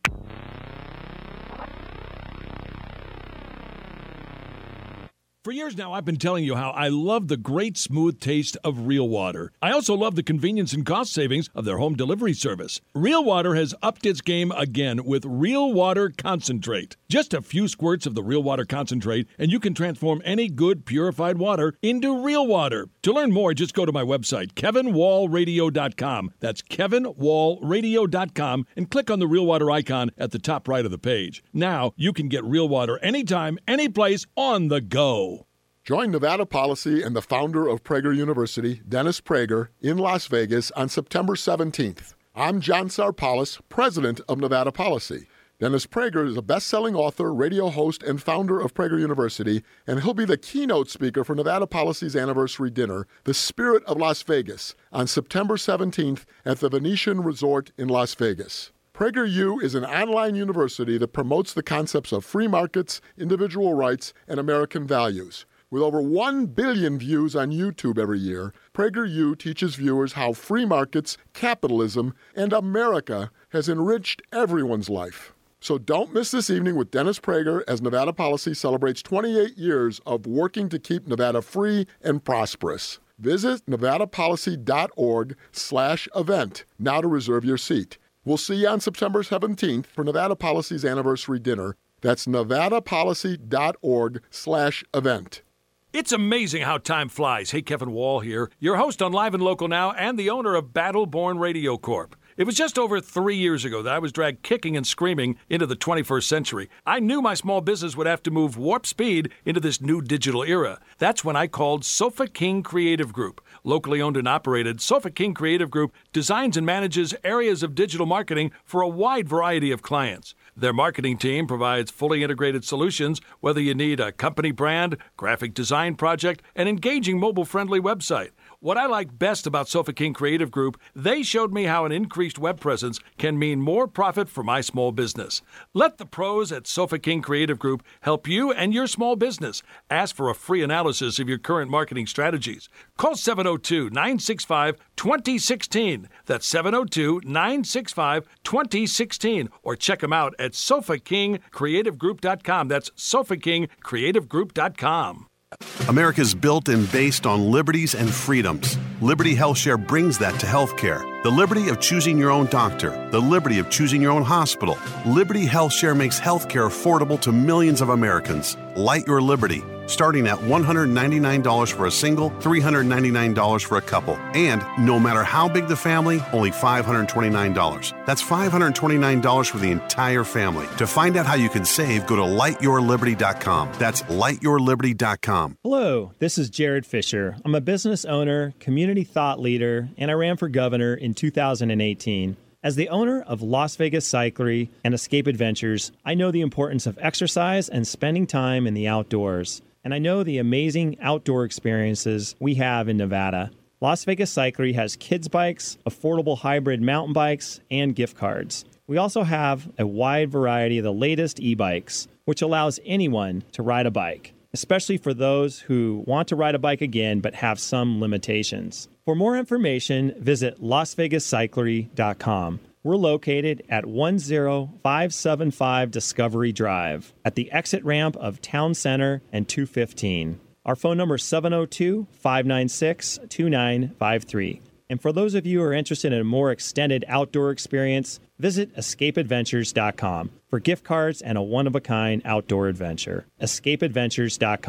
For years now, I've been telling you how I love the great smooth taste of Real Water. I also love the convenience and cost savings of their home delivery service. Real Water has upped its game again with Real Water Concentrate. Just a few squirts of the Real Water Concentrate, and you can transform any good purified water into real water. To learn more, just go to my website, kevin wall radio dot com. That's kevin wall radio dot com, and click on the Real Water icon at the top right of the page. Now, you can get real water anytime, anyplace, on the go. Join Nevada Policy and the founder of Prager University, Dennis Prager, in Las Vegas on September seventeenth. I'm John Sarpalis, president of Nevada Policy. Dennis Prager is a best-selling author, radio host, and founder of Prager University, and he'll be the keynote speaker for Nevada Policy's anniversary dinner, The Spirit of Las Vegas, on September seventeenth at the Venetian Resort in Las Vegas. PragerU is an online university that promotes the concepts of free markets, individual rights, and American values. With over one billion views on YouTube every year, PragerU teaches viewers how free markets, capitalism, and America has enriched everyone's life. So don't miss this evening with Dennis Prager as Nevada Policy celebrates twenty-eight years of working to keep Nevada free and prosperous. Visit nevadapolicy.org slash event now to reserve your seat. We'll see you on September seventeenth for Nevada Policy's anniversary dinner. That's nevadapolicy.org slash event. It's amazing how time flies. Hey, Kevin Wall here, your host on Live and Local Now and the owner of Battleborn Radio Corp. It was just over three years ago that I was dragged kicking and screaming into the twenty-first century. I knew my small business would have to move warp speed into this new digital era. That's when I called Sofa King Creative Group. Locally owned and operated, Sofa King Creative Group designs and manages areas of digital marketing for a wide variety of clients. Their marketing team provides fully integrated solutions, whether you need a company brand, graphic design project, an engaging mobile-friendly website. What I like best about Sofa King Creative Group, they showed me how an increased web presence can mean more profit for my small business. Let the pros at Sofa King Creative Group help you and your small business. Ask for a free analysis of your current marketing strategies. Call seven oh two, nine six five, two oh one six. That's seven oh two, nine six five, two oh one six. Or check them out at sofa king creative group dot com. That's sofa king creative group dot com. America's built and based on liberties and freedoms. Liberty HealthShare brings that to healthcare. The liberty of choosing your own doctor. The liberty of choosing your own hospital. Liberty HealthShare makes healthcare affordable to millions of Americans. Light your liberty. Starting at one hundred ninety-nine dollars for a single, three hundred ninety-nine dollars for a couple. And no matter how big the family, only five hundred twenty-nine dollars. That's five hundred twenty-nine dollars for the entire family. To find out how you can save, go to light your liberty dot com. That's light your liberty dot com. Hello, this is Jared Fisher. I'm a business owner, community thought leader, and I ran for governor in two thousand eighteen. As the owner of Las Vegas Cyclery and Escape Adventures, I know the importance of exercise and spending time in the outdoors. And I know the amazing outdoor experiences we have in Nevada. Las Vegas Cyclery has kids bikes, affordable hybrid mountain bikes, and gift cards. We also have a wide variety of the latest e-bikes, which allows anyone to ride a bike, especially for those who want to ride a bike again but have some limitations. For more information, visit las vegas cyclery dot com. We're located at one oh five seven five Discovery Drive at the exit ramp of Town Center and two fifteen. Our phone number is seven oh two, five nine six, two nine five three. And for those of you who are interested in a more extended outdoor experience, visit escape adventures dot com for gift cards and a one-of-a-kind outdoor adventure. escape adventures dot com.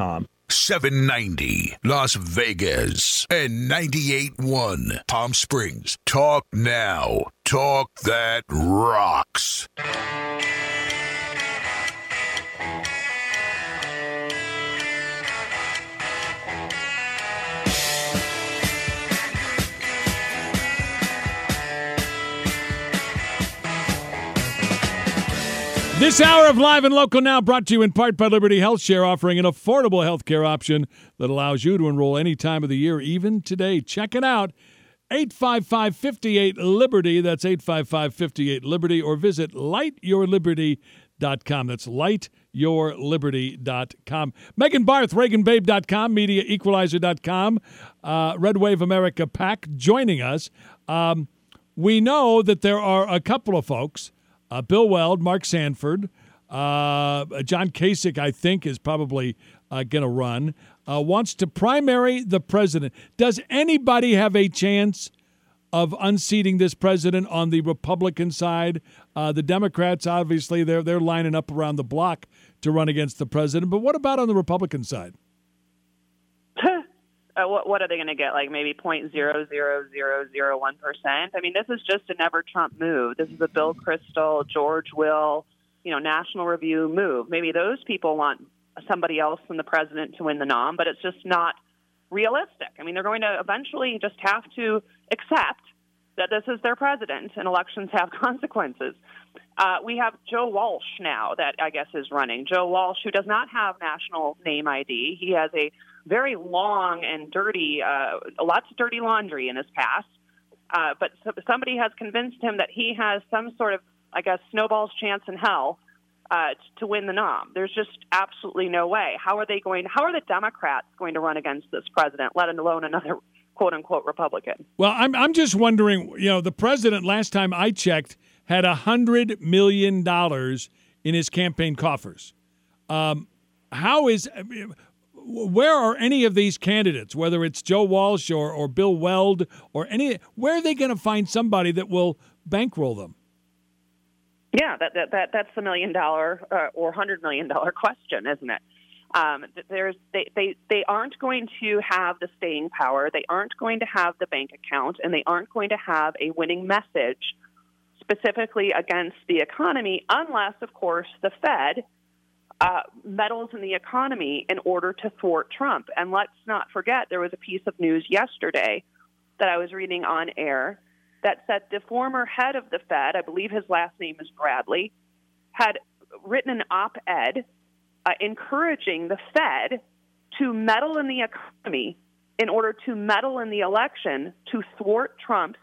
seven ninety Las Vegas and ninety-eight point one Palm Springs. Talk now. Talk that rocks. This hour of Live and Local Now brought to you in part by Liberty Health Share, offering an affordable health care option that allows you to enroll any time of the year, even today. Check it out. eight five five, five eight, Liberty. That's eight five five, five eight, Liberty. Or visit light your liberty dot com. That's light your liberty dot com. Megan Barth, Reagan Babe dot com, Media Equalizer dot com, uh, Red Wave America PAC joining us. Um, we know that there are a couple of folks, Uh, Bill Weld, Mark Sanford, uh, John Kasich, I think, is probably uh, going to run, uh, wants to primary the president. Does anybody have a chance of unseating this president on the Republican side? Uh, the Democrats, obviously, they're, they're lining up around the block to run against the president. But what about on the Republican side? Uh, what, what are they going to get? Like maybe zero point zero zero zero zero one percent? I mean, this is just a never Trump move. This is a Bill Kristol, George Will, you know, National Review move. Maybe those people want somebody else than the president to win the nom, but it's just not realistic. I mean, they're going to eventually just have to accept that this is their president and elections have consequences. Uh, we have Joe Walsh now that I guess is running. Joe Walsh, who does not have national name I D. He has a very long and dirty, uh, lots of dirty laundry in his past. Uh, but so, somebody has convinced him that he has some sort of, I guess, snowball's chance in hell uh, to win the nom. There's just absolutely no way. How are they going? How are the Democrats going to run against this president, let alone another quote unquote Republican? Well, I'm I'm just wondering. You know, the president last time I checked had a hundred million dollars in his campaign coffers. Um, how is? I mean, where are any of these candidates, whether it's Joe Walsh or, or Bill Weld or any, where are they going to find somebody that will bankroll them? Yeah, that that, that that's the million dollar uh, or hundred million dollar question, isn't it? Um, there's they, they they aren't going to have the staying power. They aren't going to have the bank account, and they aren't going to have a winning message specifically against the economy, unless, of course, the Fed Uh, meddles in the economy in order to thwart Trump. And let's not forget, there was a piece of news yesterday that I was reading on air that said the former head of the Fed, I believe his last name is Bradley, had written an op-ed uh, encouraging the Fed to meddle in the economy in order to meddle in the election to thwart Trump's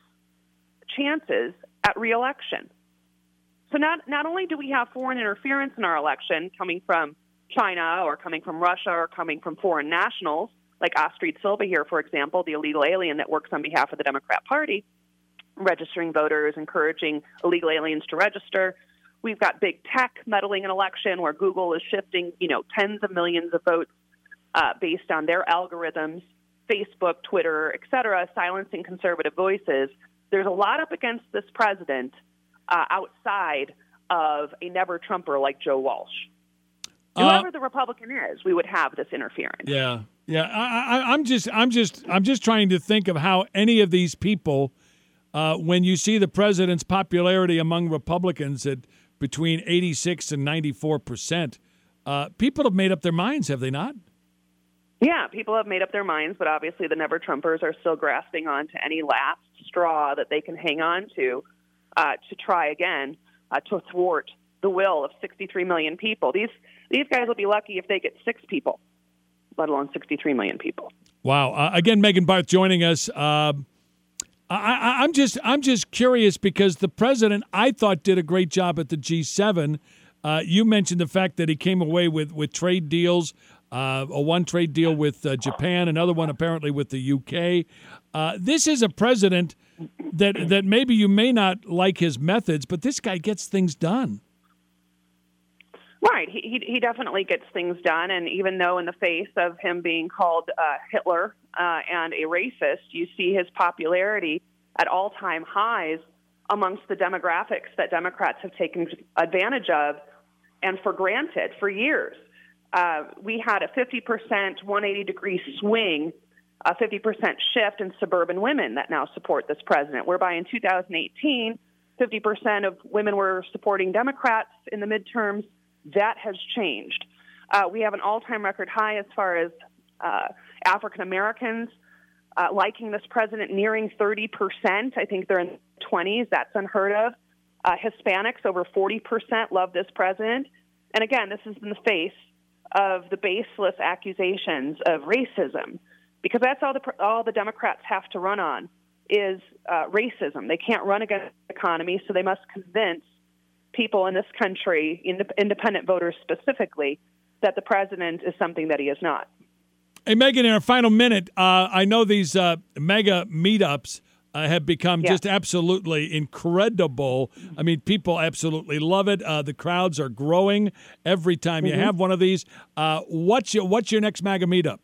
chances at re-election. So not not only do we have foreign interference in our election coming from China or coming from Russia or coming from foreign nationals, like Astrid Silva here, for example, the illegal alien that works on behalf of the Democrat Party, registering voters, encouraging illegal aliens to register. We've got big tech meddling in election where Google is shifting, you know, tens of millions of votes uh, based on their algorithms, Facebook, Twitter, et cetera, silencing conservative voices. There's a lot up against this president Uh, outside of a never Trumper like Joe Walsh. Whoever uh, the Republican is, we would have this interference. Yeah, yeah. I, I, I'm just, I'm just, I'm just trying to think of how any of these people, uh, when you see the president's popularity among Republicans at between eighty-six and ninety-four percent, uh, people have made up their minds, have they not? Yeah, people have made up their minds, but obviously the never Trumpers are still grasping on to any last straw that they can hang on to. Uh, to try again uh, to thwart the will of sixty-three million people. These these guys will be lucky if they get six people, let alone sixty-three million people. Wow! Uh, again, Megan Barth joining us. Uh, I, I, I'm just I'm just curious because the president, I thought, did a great job at the G seven. Uh, you mentioned the fact that he came away with with trade deals. Uh, a one trade deal with uh, Japan, another one apparently with the U K. Uh, this is a president that that maybe you may not like his methods, but this guy gets things done. Right. He, he, he definitely gets things done. And even though in the face of him being called uh, Hitler uh, and a racist, you see his popularity at all-time highs amongst the demographics that Democrats have taken advantage of and for granted for years. uh, we had a fifty percent one hundred eighty degree swing, a fifty percent shift in suburban women that now support this president, whereby in two thousand eighteen, fifty percent of women were supporting Democrats in the midterms. That has changed. Uh, we have an all-time record high as far as uh, African Americans uh, liking this president, nearing thirty percent. I think they're in the twenties. That's unheard of. Uh, Hispanics, over forty percent, love this president. And again, this is in the face of the baseless accusations of racism, because that's all the all the Democrats have to run on is uh, racism. They can't run against the economy, so they must convince people in this country, ind- independent voters specifically, that the president is something that he is not. Hey, Megan, in our final minute, uh, I know these uh, mega meetups uh, have become yeah. just absolutely incredible. I mean, people absolutely love it. Uh, the crowds are growing every time mm-hmm. you have one of these. Uh, what's your What's your next mega meetup?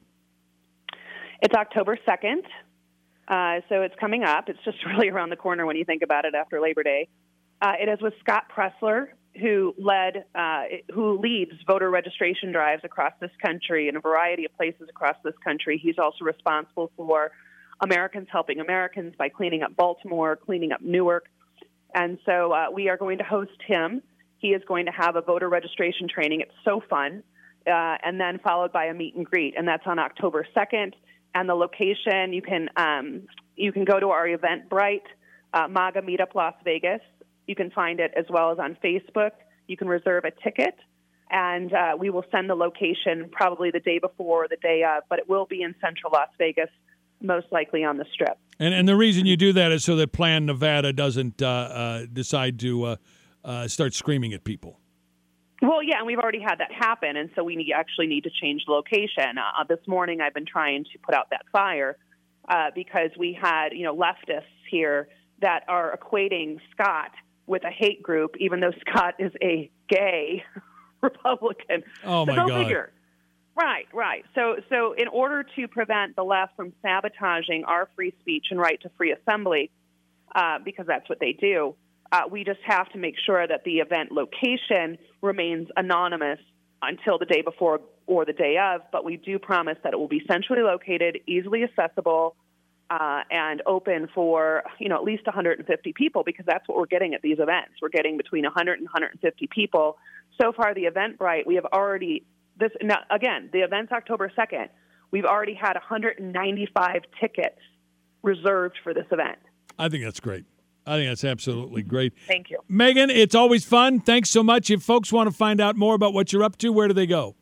It's October second, uh, so it's coming up. It's just really around the corner when you think about it after Labor Day. Uh, it is with Scott Presler, who led, uh, who leads voter registration drives across this country in a variety of places across this country. He's also responsible for Americans Helping Americans by cleaning up Baltimore, cleaning up Newark. And so uh, we are going to host him. He is going to have a voter registration training. It's so fun. Uh, and then followed by a meet and greet. And that's on October second. And the location, you can um, you can go to our Eventbrite, uh, MAGA Meetup Las Vegas. You can find it as well as on Facebook. You can reserve a ticket, and uh, we will send the location probably the day before or the day of, but it will be in central Las Vegas, most likely on the Strip. And, and the reason you do that is so that Plan Nevada doesn't uh, uh, decide to uh, uh, start screaming at people. Well, yeah, and we've already had that happen, and so we need, actually need to change the location. Uh, this morning I've been trying to put out that fire uh, because we had, you know, leftists here that are equating Scott with a hate group, even though Scott is a gay Republican. Oh, my so God. Figure. Right, right. So so in order to prevent the left from sabotaging our free speech and right to free assembly, uh, because that's what they do, uh, we just have to make sure that the event location remains anonymous until the day before or the day of, but we do promise that it will be centrally located, easily accessible, Uh, and open for, you know, at least one hundred fifty people, because that's what we're getting at these events. We're getting between one hundred and one hundred fifty people. So far, the Eventbrite, we have already, this now, again, the event's October second. We've already had one hundred ninety-five tickets reserved for this event. I think that's great. I think that's absolutely great. Thank you. Megan, it's always fun. Thanks so much. If folks want to find out more about what you're up to, where do they go?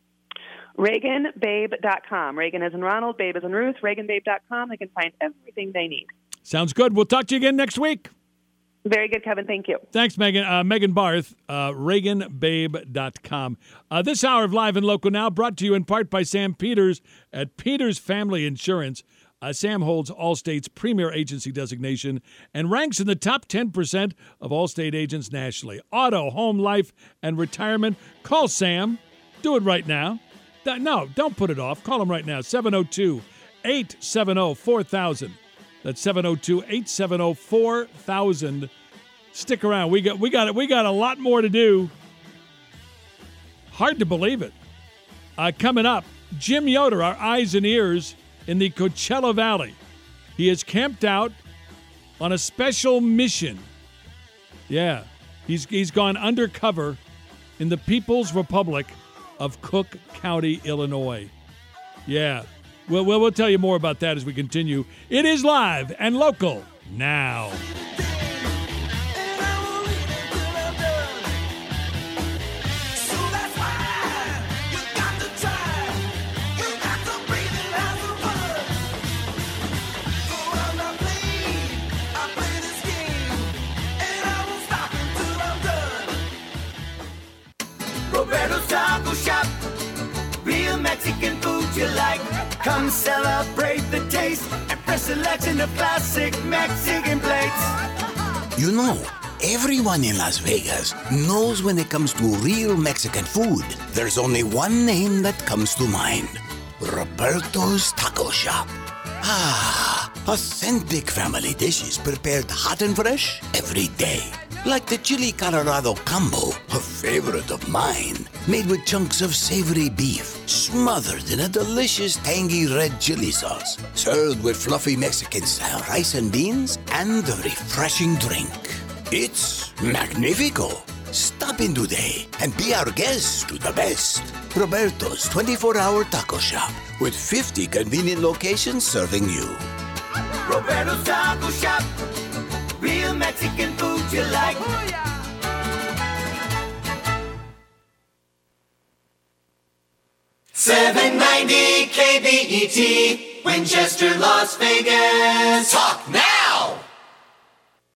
Reagan Babe dot com. Reagan is in Ronald, Babe is in Ruth, Reagan Babe dot com. They can find everything they need. Sounds good. We'll talk to you again next week. Very good, Kevin. Thank you. Thanks, Megan. Uh, Megan Barth, uh, Reagan Babe dot com. Uh, this hour of Live and Local Now brought to you in part by Sam Peters at Peters Family Insurance. Uh, Sam holds Allstate's premier agency designation and ranks in the top ten percent of Allstate agents nationally. Auto, home, life, and retirement. Call Sam. Do it right now. No, don't put it off. Call him right now, seven oh two, eight seven oh, four thousand. That's seven oh two, eight seven oh, four thousand. Stick around. We got we got it. We got a lot more to do. Hard to believe it. Uh, coming up, Jim Yoder, our eyes and ears in the Coachella Valley. He is camped out on a special mission. Yeah, he's he's gone undercover in the People's Republic of Cook County, Illinois. Yeah, well, we'll, we'll tell you more about that as we continue. It is Live and Local now. Roberto's Taco Shop, real Mexican food you like. Come celebrate the taste and fresh selection of classic Mexican plates. You know, everyone in Las Vegas knows when it comes to real Mexican food, there's only one name that comes to mind. Roberto's Taco Shop. Ah, authentic family dishes prepared hot and fresh every day. Like the Chili Colorado Combo, a favorite of mine. made with chunks of savory beef, smothered in a delicious tangy red chili sauce, served with fluffy Mexican-style rice and beans, and a refreshing drink. It's magnifico. Stop in today and be our guest to the best. Roberto's twenty-four hour taco shop with fifty convenient locations serving you. Roberto's Taco Shop, real Mexican food you like. seven ninety K B E T, Winchester, Las Vegas. Talk now!